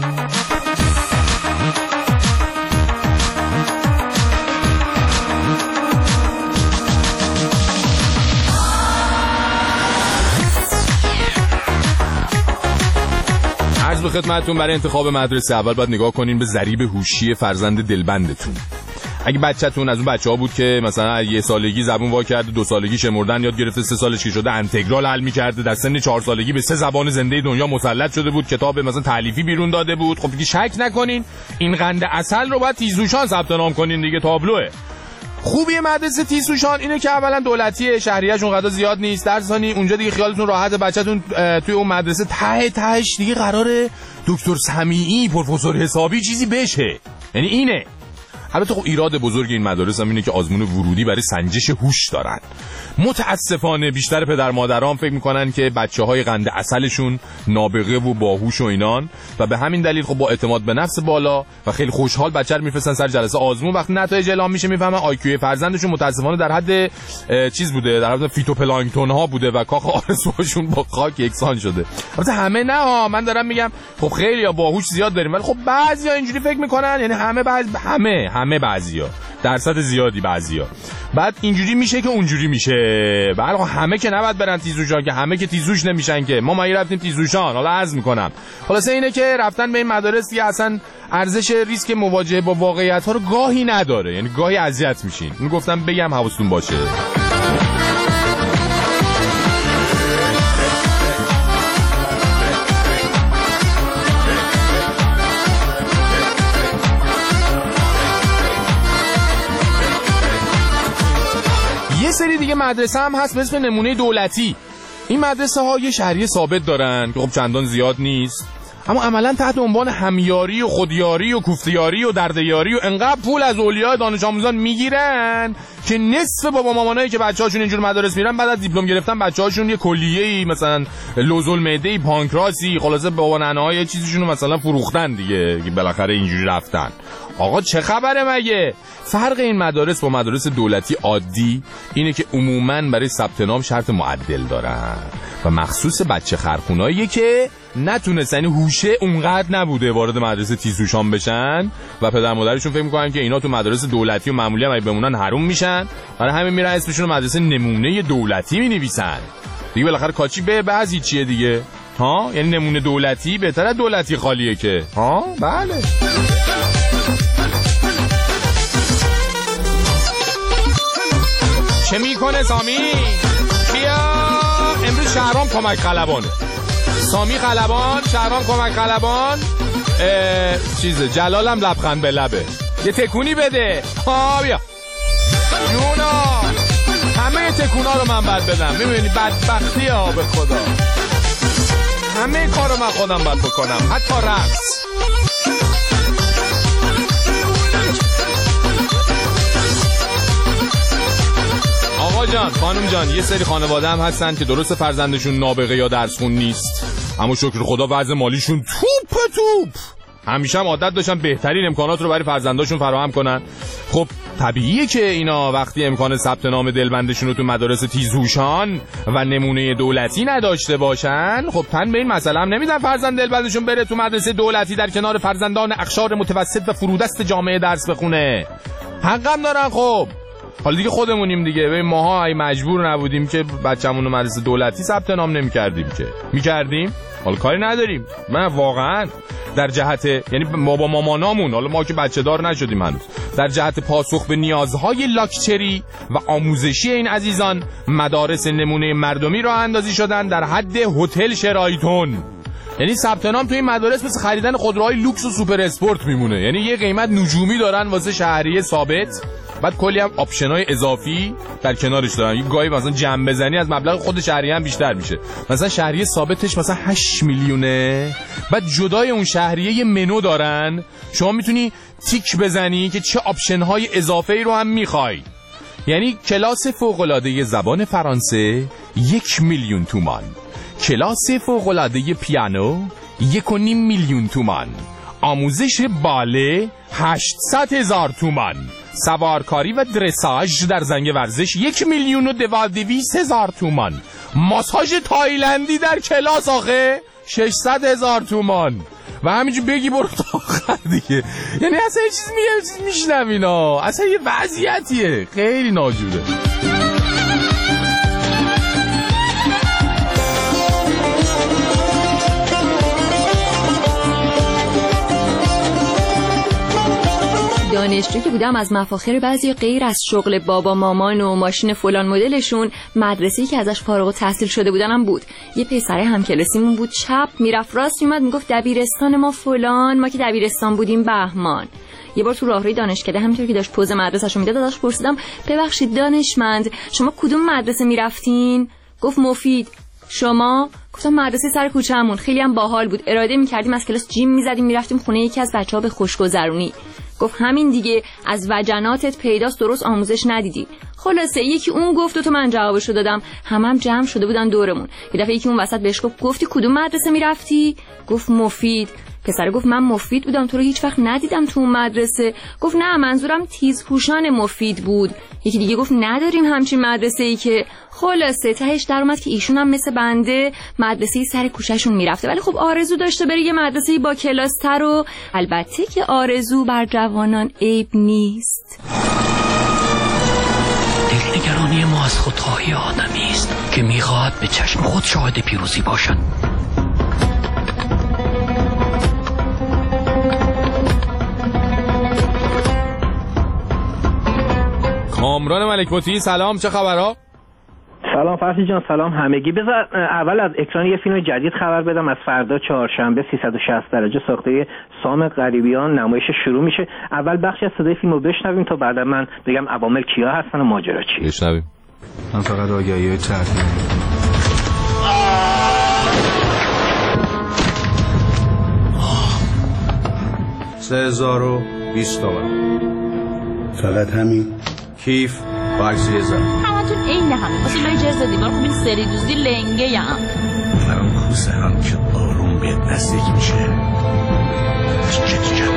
عرض به خدمتتون برای انتخاب مدرسه اول باید نگاه کنین به ضریب هوشی فرزند دلبندتون. اگه بچه‌تون از اون بچه‌ها بود که مثلا یه سالگی زبون وا کرده، دو سالگی شمردن یاد گرفته، سه سالش که شده انتگرال حل می‌کرده، در سن چهار سالگی به سه زبان زنده دنیا مسلط شده بود، کتاب مثلا تالیفی بیرون داده بود، خب دیگه شک نکنین این قند عسل رو باید تیزهوشان ثبت نام کنین دیگه، تابلوه. خوبی مدرسه تیزهوشان اینه که اولا دولتیه، شهریه‌اش اونقدر زیاد نیست، در ثانی اونجا دیگه خیالتون راحت، بچه‌تون توی اون مدرسه ته تهش دیگه قراره دکتر سمیعی، پروفسور حسابی چیزی بشه. یعنی اینه. البته خب ایراد بزرگ این مدارس هم اینه که آزمون ورودی برای سنجش هوش دارن. متاسفانه بیشتر پدر مادران فکر میکنن که بچه‌های قند عسلشون نابغه و باهوش و اینان و به همین دلیل خب با اعتماد به نفس بالا و خیلی خوشحال بچه رو میفرستن سر جلسه آزمون. وقتی نتایج اعلام میشه میفهمن آی کیو فرزندشون متاسفانه در حد چیز بوده، در حد فیتوپلانکتون ها بوده و کاخ آرزوهاشون با خاک یکسان شده. البته همه نه ها، من دارم میگم خب خیلی باهوش زیاد داریم ولی خب بعضیا اینجوری فکر میکنن، یعنی همه بعض همه همه بعضیا درصد زیادی بعضیا بعد اینجوری میشه که اونجوری میشه. برای همه که نباید برن تیزهوشان، که همه که تیزهوش نمیشن که. ما ما رفتیم تیزهوشان، حالا عرض میکنم خلاصه اینه که رفتن به این مدارس دیگه اصلا ارزش ریسک مواجهه با واقعیت ها رو گاهی نداره، یعنی گاهی اذیت میشین. اینو گفتم بگم حواستون باشه. یه سری دیگه مدرسه هم هست به اسم نمونه دولتی. این مدرسه ها یه شهریه ثابت دارن که خب چندان زیاد نیست، اما عملا تحت عنوان همیاری و خودیاری و کوفتیاری و دردیاری و انقدر پول از اولیای دانش آموزان میگیرن که نصف بابا مامانایی که بچه‌هاشون اینجور مدارس میرن بعد از دیپلم گرفتن بچه‌هاشون یه کلیه‌ای مثلا لوزالمعده‌ای، پانکراسی، خلاصه بابا ننه‌های چیزیشون رو مثلا فروختن دیگه که بالاخره اینجوری رفتن. آقا چه خبره مگه؟ فرق این مدارس با مدارس دولتی عادی اینه که عموماً برای ثبت نام شرط معدل دارن و مخصوص بچه خرخوناییه که نتونستن، یعنی هوشه اونقدر نبوده وارد مدرسه تیزهوشان بشن و پدر مادرشون فکر میکنن که اینا تو مدارس دولتی و معمولی هم اگه بمونن حروم میشن، برای همین میرن اسمشون رو مدرسه نمونه دولتی مینویسن دیگه. بالاخره کاچی به بعضی چیه دیگه ها، یعنی نمونه دولتی بهتر از دولتی خالیه که ها. بله چه میکنه سامی؟ بیا امروز شهرام کمک خلبانه. سامی خلبان، شهرام کمک خلبان، چیزه جلالم لبخند به لبه. یه تکونی بده ها. بیا جونا، همه تکونا رو من بعد بدم. میبینی بدبختی ها به خدا. همه کارو من خودم باید بکنم، حتی رقص. آقا جان، خانم جان، یه سری خانواده هم هستن که درست فرزندشون نابغه یا درسخون نیست، اما شکر خدا وضع مالیشون توپ توپ. همیشه هم عادت داشتن بهترین امکانات رو برای فرزنداشون فراهم کنن. خب طبیعیه که اینا وقتی امکان ثبت نام دلبندشون رو تو مدارس تیزهوشان و نمونه دولتی نداشته باشن، خب تن به این مسئله هم نمیدن فرزند دلبندشون بره تو مدرسه دولتی در کنار فرزندان اقشار متوسط و فرودست جامعه درس بخونه. حقم دارن. خب حالا دیگه خودمونیم دیگه، ببین ماها ای مجبور نبودیم که بچه‌مون رو مدرسه دولتی ثبت نام نمی‌کردیم که می‌کردیم، حالا کاری نداریم. من واقعا در جهت، یعنی ما با مامانامون، حالا ما که بچه دار نشدیم هنوز، در جهت پاسخ به نیازهای لاکچری و آموزشی این عزیزان مدارس نمونه مردمی راه اندازی شدن در حد هتل شرایتون. یعنی ثبت نام تو این مدارس مثل خریدن خودروهای لوکس و سوپر اسپورت میمونه، یعنی یه قیمت نجومی دارن واسه شهریه ثابت، بعد کلی هم آپشنای اضافی در کنارش دارن. یه گاهی مثلا جمع بزنی از مبلغ خود شهریه هم بیشتر میشه. مثلا شهریه ثابتش مثلا هشت میلیونه، بعد جدای اون شهریه یه منو دارن، شما میتونی تیک بزنی که چه آپشن‌های اضافه‌ای رو هم میخوای. یعنی کلاس فوق‌العاده زبان فرانسه یک میلیون تومان، کلاس فوق‌العاده پیانو یک و نیم میلیون تومان، آموزش باله هشتصد هزار تومان، سوارکاری و درساژ در زنگ ورزش یک میلیون و دویست هزار تومان، ماساژ تایلندی در کلاس آخه ششصد هزار تومان. و همینجور بگی برو تا آخر دیگه. یعنی اصلا یه چیز میشنم اینا، اصلا یه وضعیتیه خیلی ناجوره. دانشجو که بودم از مفاخر بعضی غیر از شغل بابا مامان و ماشین فلان مدلشون، مدرسه‌ای که ازش فارغ التحصیل شده بودنم بود. یه پسره همکلاسیمون بود، چپ میرفت راست میومد میگفت دبیرستان ما فلان، ما که دبیرستان بودیم بهمان. یه بار تو راهروی دانشکده همینطور که داشت پوز مدرسه‌شو میداد ازش پرسیدم ببخشید دانشمند شما کدوم مدرسه میرفتین؟ گفت مفید. شما؟ گفتم مدرسه سر کوچه‌مون، خیلی هم باحال بود، اراده می‌کردیم از کلاس جیم می‌زدیم می‌رفتیم خونه یکی از بچه‌ها به خوشگذرونی. گفت همین دیگه، از وجناتت پیداست درست آموزش ندیدی. خلاصه یکی اون گفت و تو من جوابشو دادم، همم هم جمع شده بودن دورمون. یه دفعه یکی اون وسط بهش گفت گفتی کدوم مدرسه میرفتی؟ گفت مفید. پسر گفت من مفید بودم، تو رو هیچ وقت ندیدم تو اون مدرسه. گفت نه منظورم تیزهوشان مفید بود. یکی دیگه گفت نداریم همچین مدرسه‌ای که. خلاصه تهش در اومد که ایشون هم مثل بنده مدرسه سر کوچه‌شون میرفته، ولی خب آرزو داشته بره یه مدرسه با کلاستر، و البته که آرزو بر جوانان عیب نیست. دلنگرانی ما از خودخواهی آدمی است که میخواهد به چشم خود شاهد پیروزی باشد. کامران ملک مطیعی سلام، چه خبرها؟ سلام فرشی جان، سلام همگی. بذار اول از اکران یه فیلم جدید خبر بدم. از فردا چهارشنبه سیصد و شصت درجه ساخته سام غریبیان نمایش شروع میشه. اول بخشی از صدای فیلمو بشنویم تا بعدا من بگم عوامل کیا هستن و ماجرا چیه. بشنویم. من فقط آگهی تحریم سه هزار و بیست تومن فقط همین. کیف باکسی هزار همتون این همه واسه لای جرز دیوار. خب این سری دوزی لنگه یم فرام کوسه هم که آروم بهت نزدیک میشه چه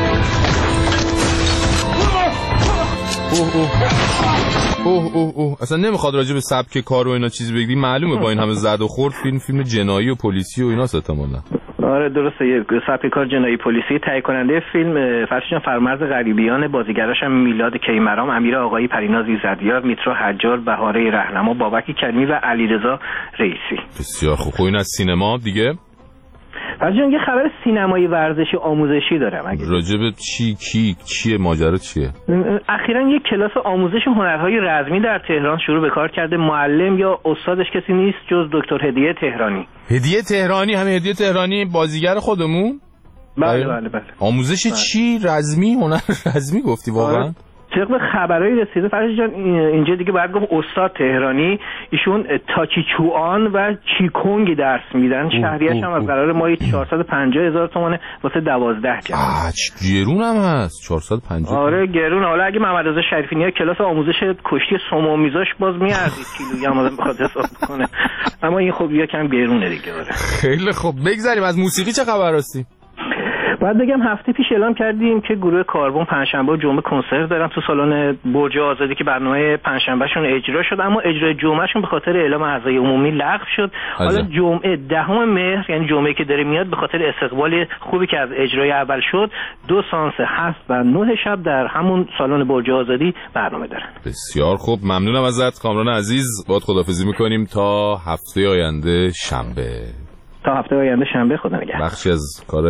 اوه اوه اوه اوه اوه اصلا نمیخواد راجع به سبک کار و اینا چیزی بگی. معلومه با این همه زد و خورد فیلم فیلم جنایی و پلیسی و اینا احتمالاً. آره درسته، یه سبک کار جنایی پلیسی. تهیه کننده فیلم فرشان فرمرز غریبیان، بازیگراش هم میلاد کیمرام، امیر آقایی، پریناز ایزدیار، میترا حجار، بهاره رهنما، بابک کریمی و علیرضا رئیسی. بسیار خوب. خب این از سینما دیگه. فرشان یه خبر سینمایی ورزشی آموزشی دارم. اگه راجب چی کی چیه ماجرا چیه؟ اخیراً یک کلاس آموزش هنرهای رزمی در تهران شروع به کار کرده. معلم یا استادش کسی نیست جز دکتر هدیه تهرانی. هدیه تهرانی، همه هدیه تهرانی بازیگر خودمون؟ بله بله بله. آموزش چی؟ رزمی؟ هنر رزمی گفتی واقعا؟ طبق خبرای رسیده فرشید جان اینجا دیگه باید گفت استاد تهرانی، ایشون تاچیچوان و چیکونگ درس میدن، شهریه‌اش هم از قرار ماهی چهارصد و پنجاه هزار تومانه واسه دوازده کلاس. گرون هم هست چهارصد و پنجاه. آره گرون. حالا اگه محمد رضا شریفی نیا کلاس آموزش کشتی سومو میذاش باز میارزید کیلویی هم آدم بخواد حساب کنه، اما این خب یکم گرونه دیگه. آره خیلی خب بگذاریم از موسیقی چه خبر هستی؟ باید بگم هفته پیش اعلام کردیم که گروه کاربن پنجشنبه و جمعه کنسرت دارن تو سالن برج آزادی که برنامه پنجشنبهشون اجرا شد، اما اجرای جمعهشون به خاطر اعلام اعضای عمومی لغو شد. حالا جمعه دهم مهر یعنی جمعه که داره میاد به خاطر استقبال خوبی که از اجرای اول شد دو سانس هفت و نه شب در همون سالن برج آزادی برنامه دارن. بسیار خوب، ممنونم ازت کامران عزیز. باهات خداحافظی میکنیم تا هفته آینده شنبه. تا هفته آینده شنبه، خدا نگهدار. بخشی از کار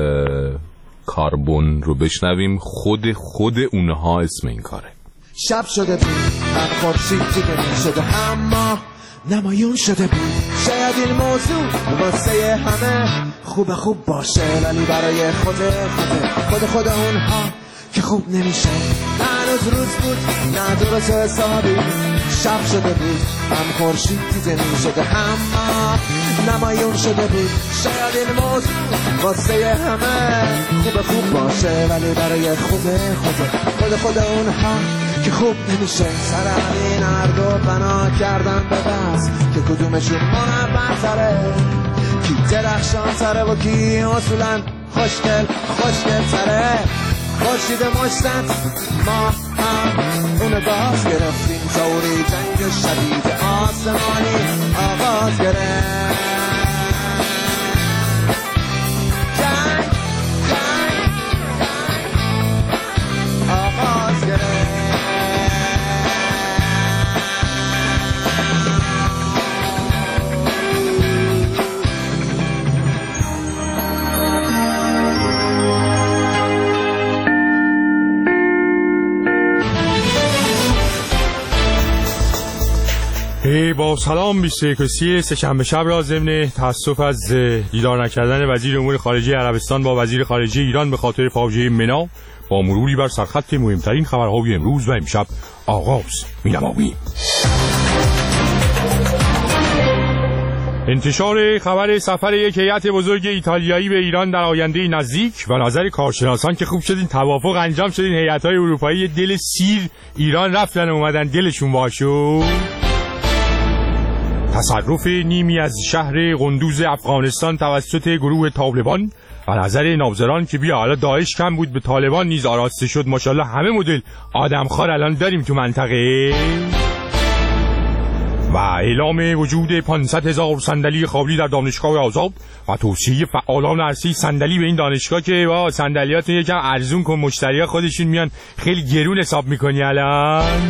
کاربن رو بشنویم. خود خود اونها اسم این کاره. شب شده بود من خورشید دیده می شده اما نمایون شده بود، شاید این موضوع واسه همه خوب خوب باشه ولی برای خود خود خود خود اونها که خوب نمیشه. هنوز روز بود نه درست حسابی، شب شده بود هم خورشید دیده می شده اما نمایون شده بود، شاید این موضوع واسه همه خوب خوب باشه ولی برای خود خود خود خود اونها که خوب نمیشه. سر همین هر دو بنا کردن به بس که کدومشون منبرتره، کی درخشان تره و کی اصولا خوشگل خوشگل تره. خورشید مشتت ما هم اونو باز گرفتیم، طوری جنگ شدید آسمانی آغاز گرفت. جنگ جنگ جنگ آغاز گرفت. با سلام بیست و یک سه‌شنبه شب را ضمن تأسف از دیدار نکردن وزیر امور خارجه عربستان با وزیر خارجه ایران به خاطر فاجعه منا با مروری بر سرخط مهمترین خبرهای امروز و امشب آغاز می‌نماییم. انتشار خبر سفر یک هیئت بزرگ ایتالیایی به ایران در آینده نزدیک و نظر کارشناسان که خوب شدین توافق انجام شدین هیئت‌های اروپایی دل سیر ایران رفتن و اومدن دلشون باشو. تصرف نیمی از شهر قندوز افغانستان توسط گروه طالبان و نظر ناظران که بیا حالا داعش کم بود به طالبان نیز آراسته شد، ماشاءالله همه مدل آدمخوار الان داریم تو منطقه. و اعلام وجود پانصد هزار صندلی خالی در دانشگاه آزاد و توصیه فعالان عرصه صندلی به این دانشگاه که با صندلیاتون یکم ارزون کن، مشتری‌ها خودشون میان خیلی گرون حساب میکنی الان.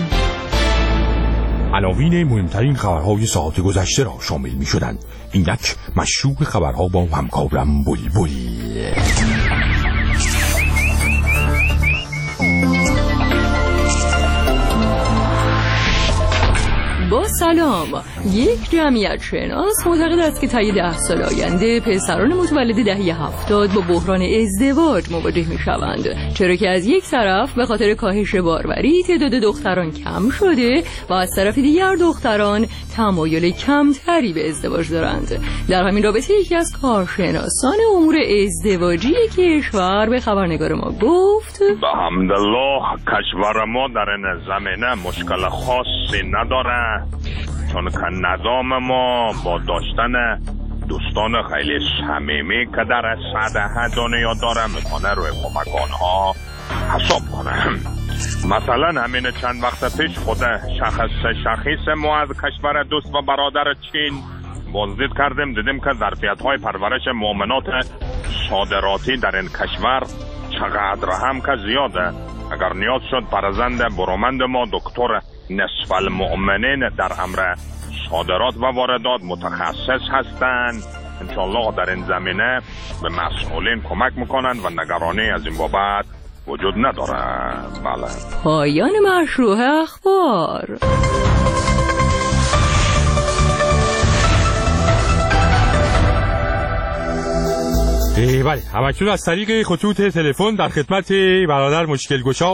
عناوین مهمترین خبرهای ساعت گذشته را شامل می شدند. اینک مشروع خبرها با همکارم بلبل. با سلام. یک جمعیت شناس معتقد است که طی ده سال آینده پسران متولد دهه هفتاد با بحران ازدواج مواجه می شوند، چرا که از یک طرف به خاطر کاهش باروری تعداد دختران کم شده و از طرف دیگر دختران تمایل کمتری به ازدواج دارند. در همین رابطه یکی از کارشناسان امور ازدواجی کشور به خبرنگار ما گفت: به حمدالله کشور ما در این زمینه مشکل خاصی نداره، چون که نظام ما با داشتن دوستان خیلی صمیمی که در سطح دنیا داره میتونه روی کمک آنها حساب کنه. مثلا همین چند وقت پیش خود شخص شخیص ما از کشور دوست و برادر چین بازدید کردیم، دیدیم که ظرفیت‌های پرورش مؤمنات صادراتی در این کشور چقدر هم که زیاده. اگر نیاز شد فرزند برومند ما دکتر نصف المؤمنین در امر صادرات و واردات متخصص هستند، انشالله در این زمینه به مسئولین کمک میکنند و نگرانی از این بابت وجود نداره. بله. پایان مشروع اخبار. بله، همکنون از طریق خطوط تلفن در خدمت برادر مشکل گشا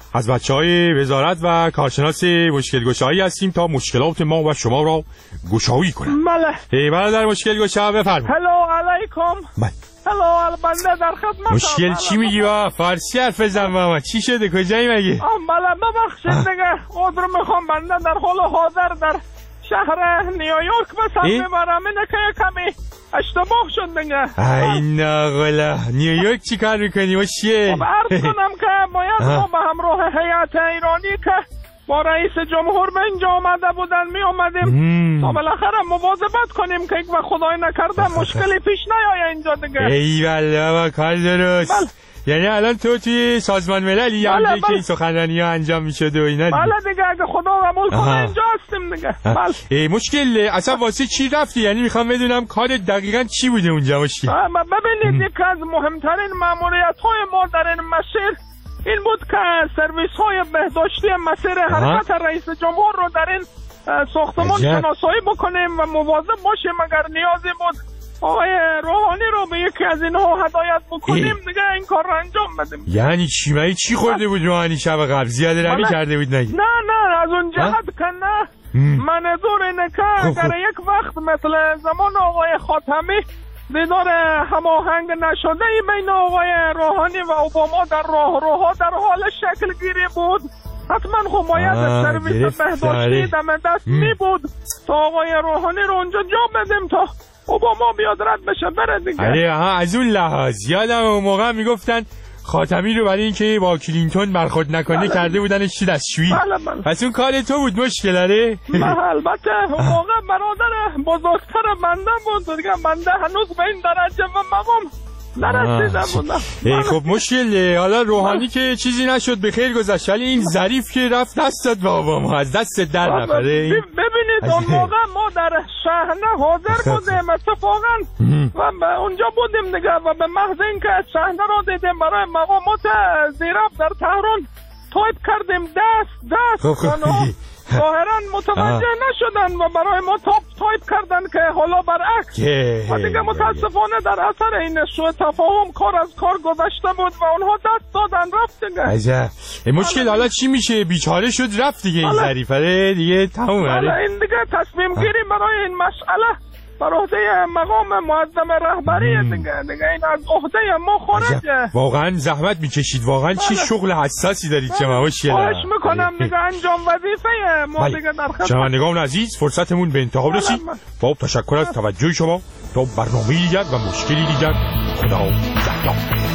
از بچهای وزارت و کارشناس مشکل گشایی هستیم تا مشکلات ما و شما را گشایی کنیم. بله. ای برادر مشکل گشا بفرمایید. هلو علیکم. بله. هلو بنده در خدمت. مشکل چی میگی با فارسی حرف بزن ماما؟ چی شده کجایی مگه؟ بله ببخشید دیگه عذر میخوام بنده در حال حاضر در شهر نیویورک به سر میبرم اینه که کمی اشتباه شد دیگه. ای ناغلا نیویورک چی کار میکنی و چیه؟ خب عرض کنم که باید ما به همراه هیئت ایرانی که با رئیس جمهور به اینجا آمده بودن می آمدیم تا بالاخره مواظبت کنیم که یک و خدای نکرده مشکلی پیش نیایه اینجا دیگه. ای والله با کار درست. بل. یعنی الان تو توی سازمان مللی یا بله بله. که این سخنرانی ها انجام میشد و اینا بله دیگه اگه خدا قبول کنه اینجا هستیم دیگه. بله. مشکل اصلا واسه چی رفتی؟ یعنی میخوام بدونم کار دقیقا چی بوده اونجا مشکل؟ ببینید یکی از مهمترین ماموریت های ما در این مسیر این بود که سرویس های بهداشتی مسیر حرکت رئیس جمهور رو در این ساختمان شناسایی بکنیم و مواظب باشیم اگر نیازی بود آقای روحانی رو به یکی از اینها هدایت بکنیم دیگه این کار رو انجام بدیم. یعنی چی مایی چی خورده بود روحانی شب قبل؟ زیاده روی کرده بود نگی؟ نه نه از اون جهت که نه منظور اینه که اگر یک وقت مثل زمان آقای خاتمی دیدار هماهنگ نشده ای بین آقای روحانی و اوباما در راهروها در حال شکل گیری بود حتما خب باید سرویس بهداشتی دم دست می بود تا آقای روحانی رو اونجا جا بدیم تا اوباما بیاد رد بشه بره دیگه. آره ها از اون لحاظ یادم اون موقع میگفتن خاتمی رو برای اینکه با کلینتون برخورد نکنه بله. کرده بودنش چی دستشویی. بله بله. پس اون کار تو بود مشکل آره؟ نه البته اون موقع برادر بزرگتر بنده بود دیگه بنده هنوز به این درجه و مقام نرسیده بودم. ای خب مشکل حالا روحانی که چیزی نشد به خیر گذشت ولی این ظریف که رفت دست داد با اوباما از دست در نفره. ببینید اون موقع ما در صحنه حاضر بودیم اتفاقا و به اونجا بودیم دیگه و به محض اینکه صحنه رو دیدیم برای مقامات زیراب در تهران تایپ کردیم دست دست ظاهرا متوجه نشدن و برای ما تاپ تایپ کردن که حالا برعکس و دیگه متاسفانه در اثر این سوء تفاهم کار از کار گذشته بود و اونها دست دادن رفت دیگه. عجب این مشکل حالا چی میشه؟ بیچاره شد رفت دیگه این ظریفه دیگه تمومه. این دیگه تصمیم گیری برای این مسئله بر عهده مقام معظم رهبری دیگه دیگه این از عهده ما خارجه. واقعا زحمت میکشید واقعا چه شغل حساسی دارید چه ماشیه. خواهش میکنم دیگه انجام وظیفه ما دیگه در خدمت. شنوندگان عزیز فرصتمون به انتها رسید. با تشکر از توجه شما تا برنامه دیگر و مشکلی دیگر خدا نگهدار.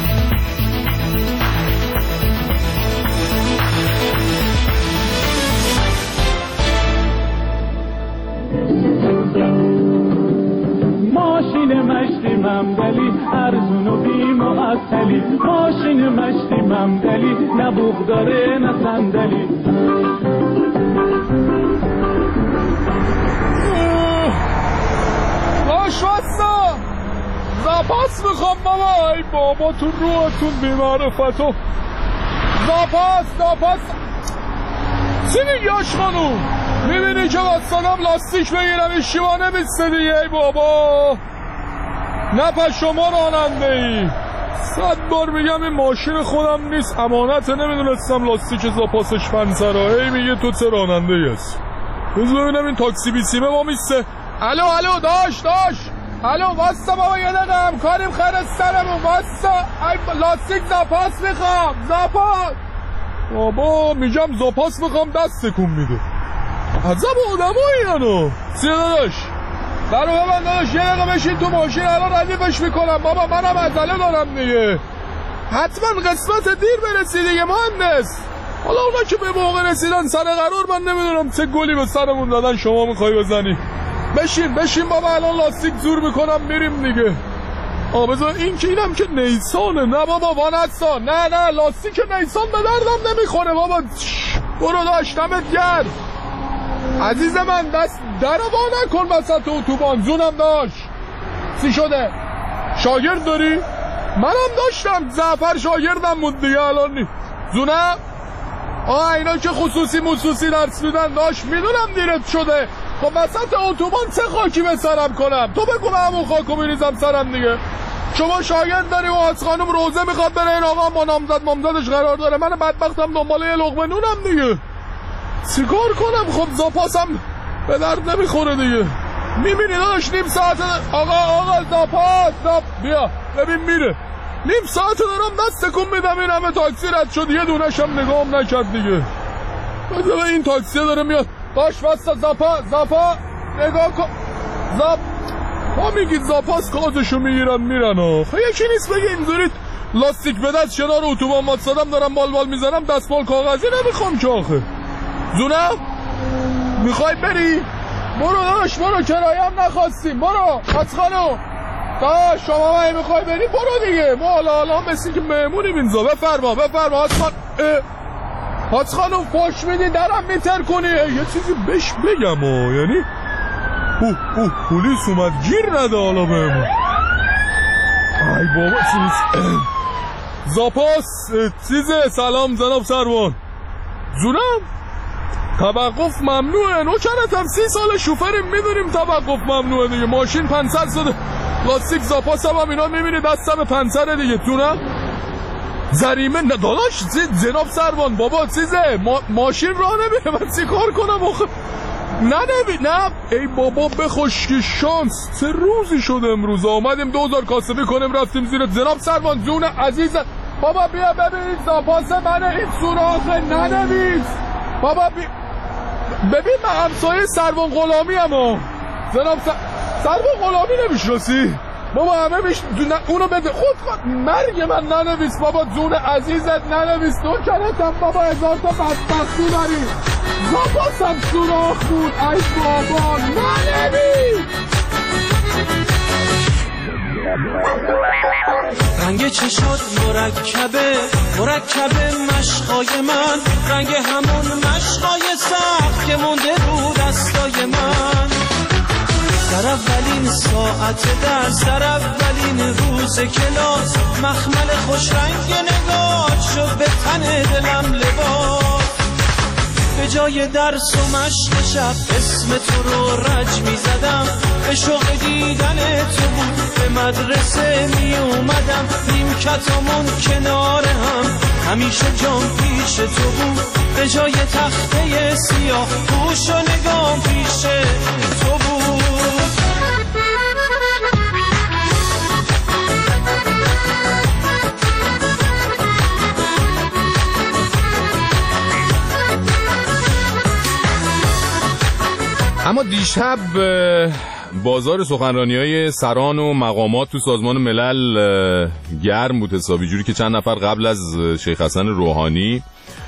ماشین مشتی ممدلی ارزون و بی معطلی ماشین مشتی ممدلی نه بوق داره نه صندلی. باش واسا زاپاس میخوام بابا. ای بابا تو روحتون بیمعرفتو زاپاس زاپاس چی میگی آش خانوم؟ میبینی که واسانم لاستیک بگیرم اشتباه نمیسته دیگه. ای بابا نه پس شما راننده ای صد بار میگم این ماشین خودم نیست امانته نمیدونستم لاستیک زاپاسش پنسره. ای میگه تو چه راننده ای هست؟ بذار ببینم این تاکسی بیسیمه ما میسته. الو الو داش داش الو واسه بابا یه دقیقه کاریم خیر سرمون واسه لاستیک زاپاس میخوام زاپاس. بابا میگم زاپاس میخوام دست تکون میده. عذاب آدم ها اینانو سیه داداش برو ببند داداش یه دقیقه بشین تو ماشین الان ردیفش میکنم. بابا منم عضله دارم دیگه حتما قسمت دیر برسی دیگه مهندس. حالا اونا که به موقع رسیدن سر قرار من نمیدونم چه گلی به سرمون دادن شما میخوای بزنی. بشین بشین بابا الان لاستیک زور میکنم میریم دیگه. آه بذار این که اینم که نیسانه. نه بابا وانتسان نه نه لاستیک نیسان به دردم نمیخوره بابا. برو داشت دمت گرد عزیز من دست در وا نکن وسط اتوبان. زونم داشت چی شده؟ شاگرد داری؟ منم داشتم زعفر شاگردم بود دیگه الان نی زونم. آه اینا که خصوصی مصوصی درس میدن داشت میدونم دیرت شده. خب وسط اتوبان چه خاکی به سرم کنم؟ تو بگو همون خاکو میریزم سرم دیگه. شما شاگرد داری و از خانم روزه میخواد بره، این آقا با نامزد مامزدش قرار داره، من بدبختم دنبال یه لقمه نونم دیگه. چیکار کنم؟ خب زاپاسم به درد نمیخوره دیگه. میبینی داداش نیم ساعت آقا آقا زاپاس زاپ بیا ببین میره، نیم ساعت دارم دست تکون میدم، این همه تاکسی رد شد یه دونش هم نگام نکرد دیگه. بذار این تاکسی داره میاد. باش واسه زاپا زاپا نگاه کن زاپ. ما میگید زاپاس کازشو میگیرن میرن. آخه یکی نیست بگه اینجوری لاستیک به دست کنار اتوبان ماتسادم دارم بال بال میزنم، دستمال کاغذی نمیخوام که. آخه زونه میخوای بری؟ برو داش برو، کرایم نخواستیم، برو حاج خانم. داش شما مایی میخوای بری برو دیگه، ما حالا حالا مثل که مهمونیم اینجا. بفرما بفرما حاج خانم. حاج خانم فوش میدی درم میتر کنی. یه چیزی بهش بگم ها، یعنی اوه اوه پولیس اومد گیر نده حالا بهمون. ای بابا چیز زاپاس چیزه. سلام جناب سروان. جونم توقف ممنوعه، نوکرتم سی سال شوفریم میدونیم توقف ممنوعه دیگه. ماشین پنسر شده، لاستیک زاپاس هم, هم اینا میبینی دستم پنسره دیگه. جونم زریمه نداداش جناب سروان بابا چیزه ما... ماشین راه نمیره، من چی کار کنم آخه؟ نه نمی نه ای بابا بخوش که شانس چه روزی شده امروز. آمدیم دوزار کاسبی کنیم رفتیم زیر. جناب سروان جون عزیز بابا بیا ببین زاپاس منه این سوراخه ننویس بابا بی... ببین من همسایه سروان غلامی هم جناب س... سروان غلامی نمیشناسی؟ بابا همه میش اونو بده خود خود مرگ من ننویس بابا جون عزیزت ننویس. تو کنتم بابا هزار تا بدبختی داری. زاپاسم سوراخ بود ای بابا ننویس. رنگ چشات مرکبه مرکبه مشقای من، رنگ همون مشقای سخت که مونده رو دستای من. در اولین ساعت درس در اولین روز کلاس، مخمل خوش رنگ نگاه شد به تن دلم لباس. به جای درس و مشق شب اسم تو رو رج می زدم، به شوق دیدن تو بود به مدرسه می اومدم. نیمکتامون کنار هم همیشه جام پیش تو بود، به جای تخته سیاه گوش و نگام پیش تو بود. اما دیشب بازار سخنرانی‌های سران و مقامات تو سازمان ملل گرم بود حسابی، جوری که چند نفر قبل از شیخ حسن روحانی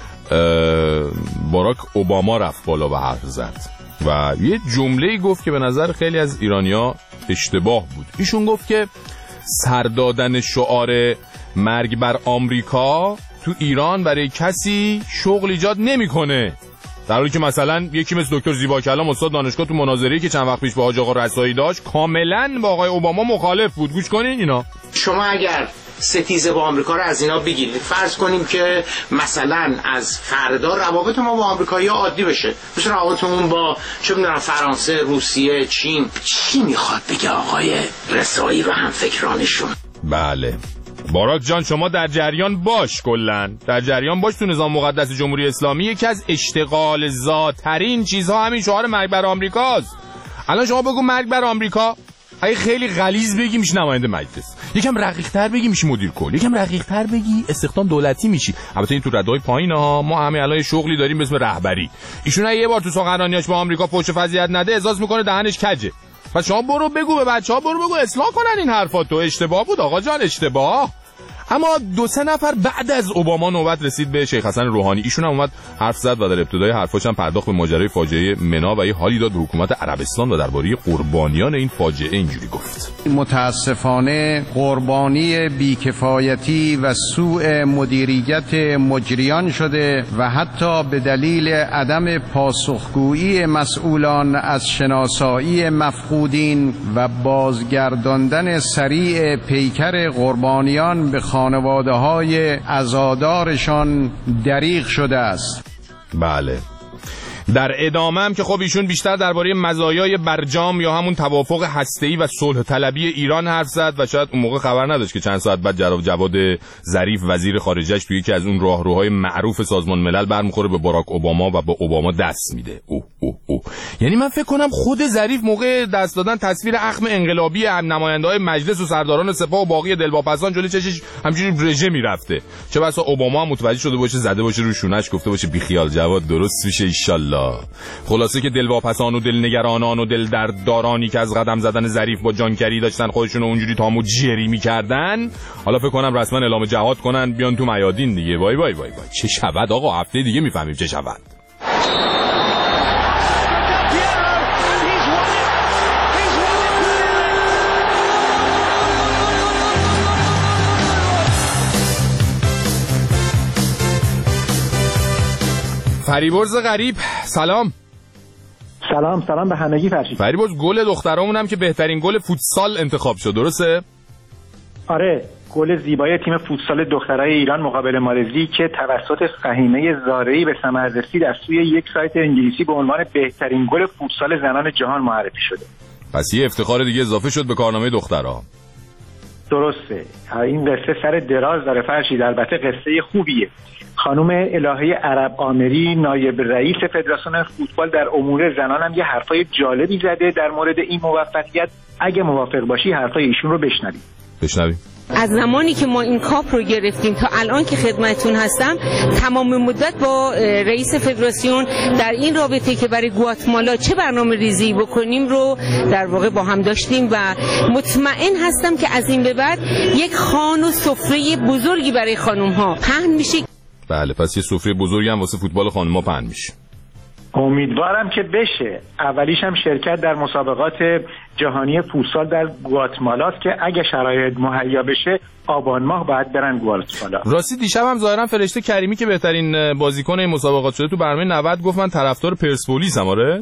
باراک اوباما رفت بالا و حرف زد و یه جمله‌ای گفت که به نظر خیلی از ایرانی‌ها اشتباه بود. ایشون گفت که سر دادن شعار مرگ بر آمریکا تو ایران برای کسی شغل ایجاد نمی‌کنه، در حالی که مثلا یکی مثل دکتر زیبا کلام استاد دانشگاه تو مناظره‌ای که چند وقت پیش با حاج آقا رسایی داشت کاملا با آقای اوباما مخالف بود. گوش کنین اینا. شما اگر ستیزه با آمریکا رو از اینا بگیرید، فرض کنیم که مثلا از فردا روابط ما با آمریکایی‌ها عادی بشه، مثل روابطمون با چه می‌دونم فرانسه، روسیه، چین. چی میخواد بگه آقای رسایی و همفکرانشون؟ بله باراک جان شما در جریان باش، کلن در جریان باش. تو نظام مقدس جمهوری اسلامی یکی از اشتغال ذاترین چیزها همین شعار مرگ بر آمریکاست. الان شما بگو مرگ بر آمریکا، اگه خیلی غلیظ بگی میشه نماینده مجلس، یکم رقیق‌تر بگی میشه مدیر کل، یکم رقیق‌تر بگی استخدام دولتی میشی. البته این تو ردای پایین ها، ما همه الان شغلی داریم به اسم رهبری. ایشون اگه یه بار تو سخنرانیاش با آمریکا پشت فضیحت نده احساس میکنه دهنش کجه. پس شما برو بگو به بچه‌ها، برو بگو اصلاح کنن این حرفاتو. اشتباه بود آقا جان اشتباه. اما دو سه نفر بعد از اوباما نوبت رسید به شیخ حسن روحانی. ایشون هم اومد حرف زد و در ابتدای حرفاش هم پرداخت به ماجرای فاجعه منا و یه حالی داد به حکومت عربستان و درباره قربانیان این فاجعه اینجوری گفت: متاسفانه قربانی بیکفایتی و سوء مدیریت مجریان شده و حتی به دلیل عدم پاسخگویی مسئولان از شناسایی مفقودین و بازگرداندن سریع پیکر قربانیان به خانواده های عزادارشان دریغ شده است. بله در ادامه هم که خب ایشون بیشتر درباره مزایای برجام یا همون توافق هسته‌ای و صلح طلبی ایران حرف زد و شاید اون موقع خبر نداشت که چند ساعت بعد جناب جواد ظریف وزیر خارجه‌اش توی یکی از اون راهروهای معروف سازمان ملل برمیخوره به باراک اوباما و با اوباما دست میده. اوه اوه اوه. یعنی من فکر کنم خود ظریف موقع دست دادن تصویر اخم انقلابی نماینده‌های مجلس و سرداران سپاه و باقی دلواپسان جلوی چشش همینجوری رژه میرفته. چه بسا اوباما هم متوجه شده باشه، زده باشه رو شونش، گفته باشه بی خیال جواد، درست میشه ان شاء الله. خلاصه که دلواپسان و دلنگرانان و دل درددارانی که از قدم زدن ظریف با جانکری داشتن خودشون اونجوری تامو جری میکردن، حالا فکر کنم رسما اعلام جهاد کنن بیان تو میادین دیگه. وای وای وای وای چه شود آقا، هفته دیگه میفهمیم چه شود. فریبرز غریب سلام. سلام سلام به همگی. فرشید فریبرز، گل دخترامون هم که بهترین گل فوتسال انتخاب شد، درسته؟ آره، گل زیبای تیم فوتسال دخترای ایران مقابل مالزی که توسط فهیمه زارعی به ثمر رسید از سوی یک سایت انگلیسی به عنوان بهترین گل فوتسال زنان جهان معرفی شده. پس یه افتخار دیگه اضافه شد به کارنامه دخترها. درسته. این قصه سر دراز داره فرشید، البته قصه خوبیه. خانم الهه عرب آمری نایب رئیس فدراسیون فوتبال در امور زنان هم یه حرفای جالبی زده در مورد این موفقیت. اگه موافق باشی حرفای ایشون رو بشنویم. بشنویم. از زمانی که ما این کاپ رو گرفتیم تا الان که خدمتتون هستم، تمام مدت با رئیس فدراسیون در این رابطه که برای گواتمالا چه برنامه ریزی بکنیم رو در واقع با هم داشتیم و مطمئن هستم که از این به بعد یک خوان و سفره بزرگی برای خانم ها پهن میشه. بله، پس یه سفره بزرگی هم واسه فوتبال خانم ها پهن میشه. امیدوارم که بشه. اولیش هم شرکت در مسابقات جهانی فوتسال در گواتمالا که اگه شرایط مهیا بشه آبان ماه باید برن گواتمالا. راستی دیشب هم ظاهرا فرشته کریمی که بهترین بازیکن این مسابقات شده تو برنامه نود گفت من طرفدار پرسپولیسم. آره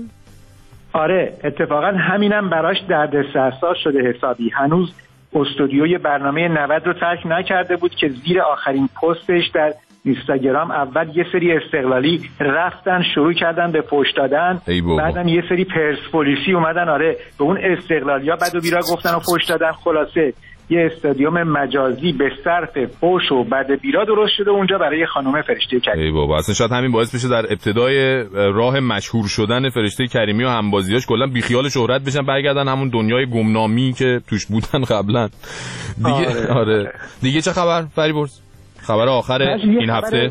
آره اتفاقا همینم براش دردسرساز شده حسابی. هنوز استودیوی برنامه نود رو ترک نکرده بود که زیر آخرین پستش در اینستاگرام اول یه سری استقلالی رفتن شروع کردن به فحش دادن، بعدم یه سری پرسپولیسی اومدن آره به اون استقلالیا بد و بیرا گفتن و فحش دادن. خلاصه یه استادیوم مجازی به صرف فحش و بد و بیرا درست شده اونجا برای خانم فرشته کریمی. ای بابا، اصلا شاید همین باعث بشه در ابتدای راه مشهور شدن فرشته کریمی و همبازیاش کلا بیخیال شهرت بشن، برگردن همون دنیای گمنامی که توش بودن قبلا دیگه. آره, آره. دیگه چه خبر فریبرز؟ خبر آخر این هفته؟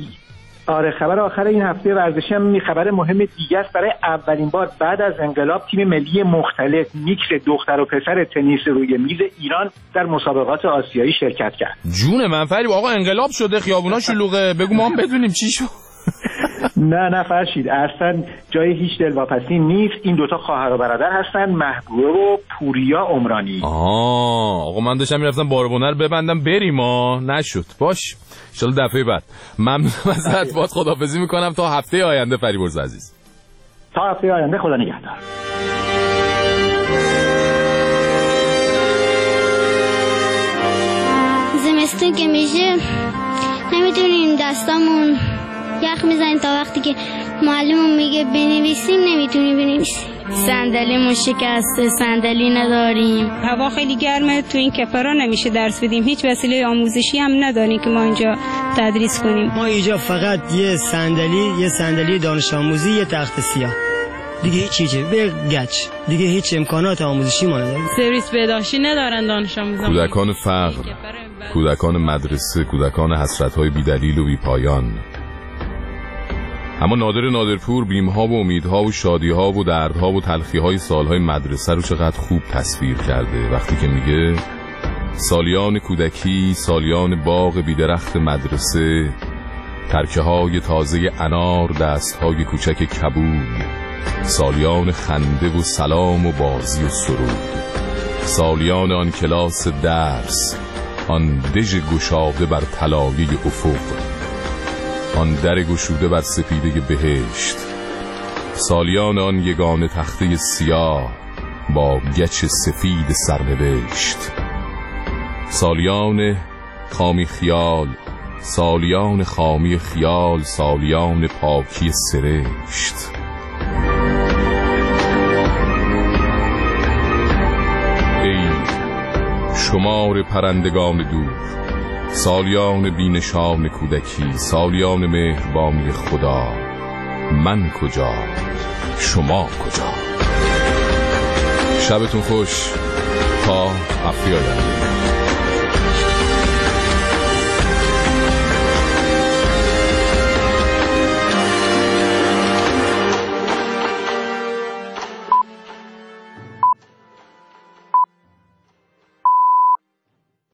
آره خبر آخر این هفته ورزشی هم خبر مهم دیگه است. برای اولین بار بعد از انقلاب تیم ملی مختلط میکس دختر و پسر تنیس روی میز ایران در مسابقات آسیایی شرکت کرد. جون من فریب، آقا انقلاب شده، خیابونا شلوغه، بگو ما هم بدونیم چی شد. نه نه فرشید، اصلا جای هیچ دلواپسی نیست. این دوتا خواهر و برادر هستن، محبوبه و پوریا عمرانی. آه آقا من داشتم میرفتم باربونه رو ببندم بریم، ما نشد. باش ان شاء الله دفعه بعد. ممنونم ازت، باهات خداحافظی میکنم تا هفته آینده فریبرز عزیز. تا هفته آینده، خدا نگهدار. زمستون که میشه نمیتونیم دستامون یخ میزنیم تا وقتی که معلممون میگه بنویسیم نمیتونیم بنویسیم. صندلیمون شکسته، صندلی نداریم. هوا خیلی گرمه، تو این کپرا نمیشه درس بدیم. هیچ وسیله آموزشی هم نداریم که ما اینجا تدریس کنیم. ما اینجا فقط یه صندلی، یه صندلی دانش آموزی، یه تخت سیاه، دیگه هیچ چیزی به گچ، دیگه هیچ امکانات آموزشی ما نداریم. سرویس بهداشتی ندارن دانش آموزان. کودکان فقر، کودکان مدرسه، کودکان حسرت‌های بی‌دلیل و بی‌پایان. اما نادر نادرپور بیمها و امیدها و شادیها و دردها و تلخیهای سالهای مدرسه رو چقدر خوب تصویر کرده وقتی که میگه سالیان کودکی، سالیان باغ بیدرخت مدرسه، ترکه های تازه انار، دست های کوچک کبود، سالیان خنده و سلام و بازی و سرود، سالیان آن کلاس درس، آن دژ گشاده بر طلایه افق، آن در گشوده بر سپیده بهشت، سالیان آن یگان تخته سیاه با گچ سفید سرنوشت، سالیان خامی خیال، سالیان خامی خیال، سالیان پاکی سرشت، شمار پرندگان دور، سالیان بینشان کودکی، سالیان مهربانی خدا، من کجا شما کجا. شبتون خوش تا هفته آینده.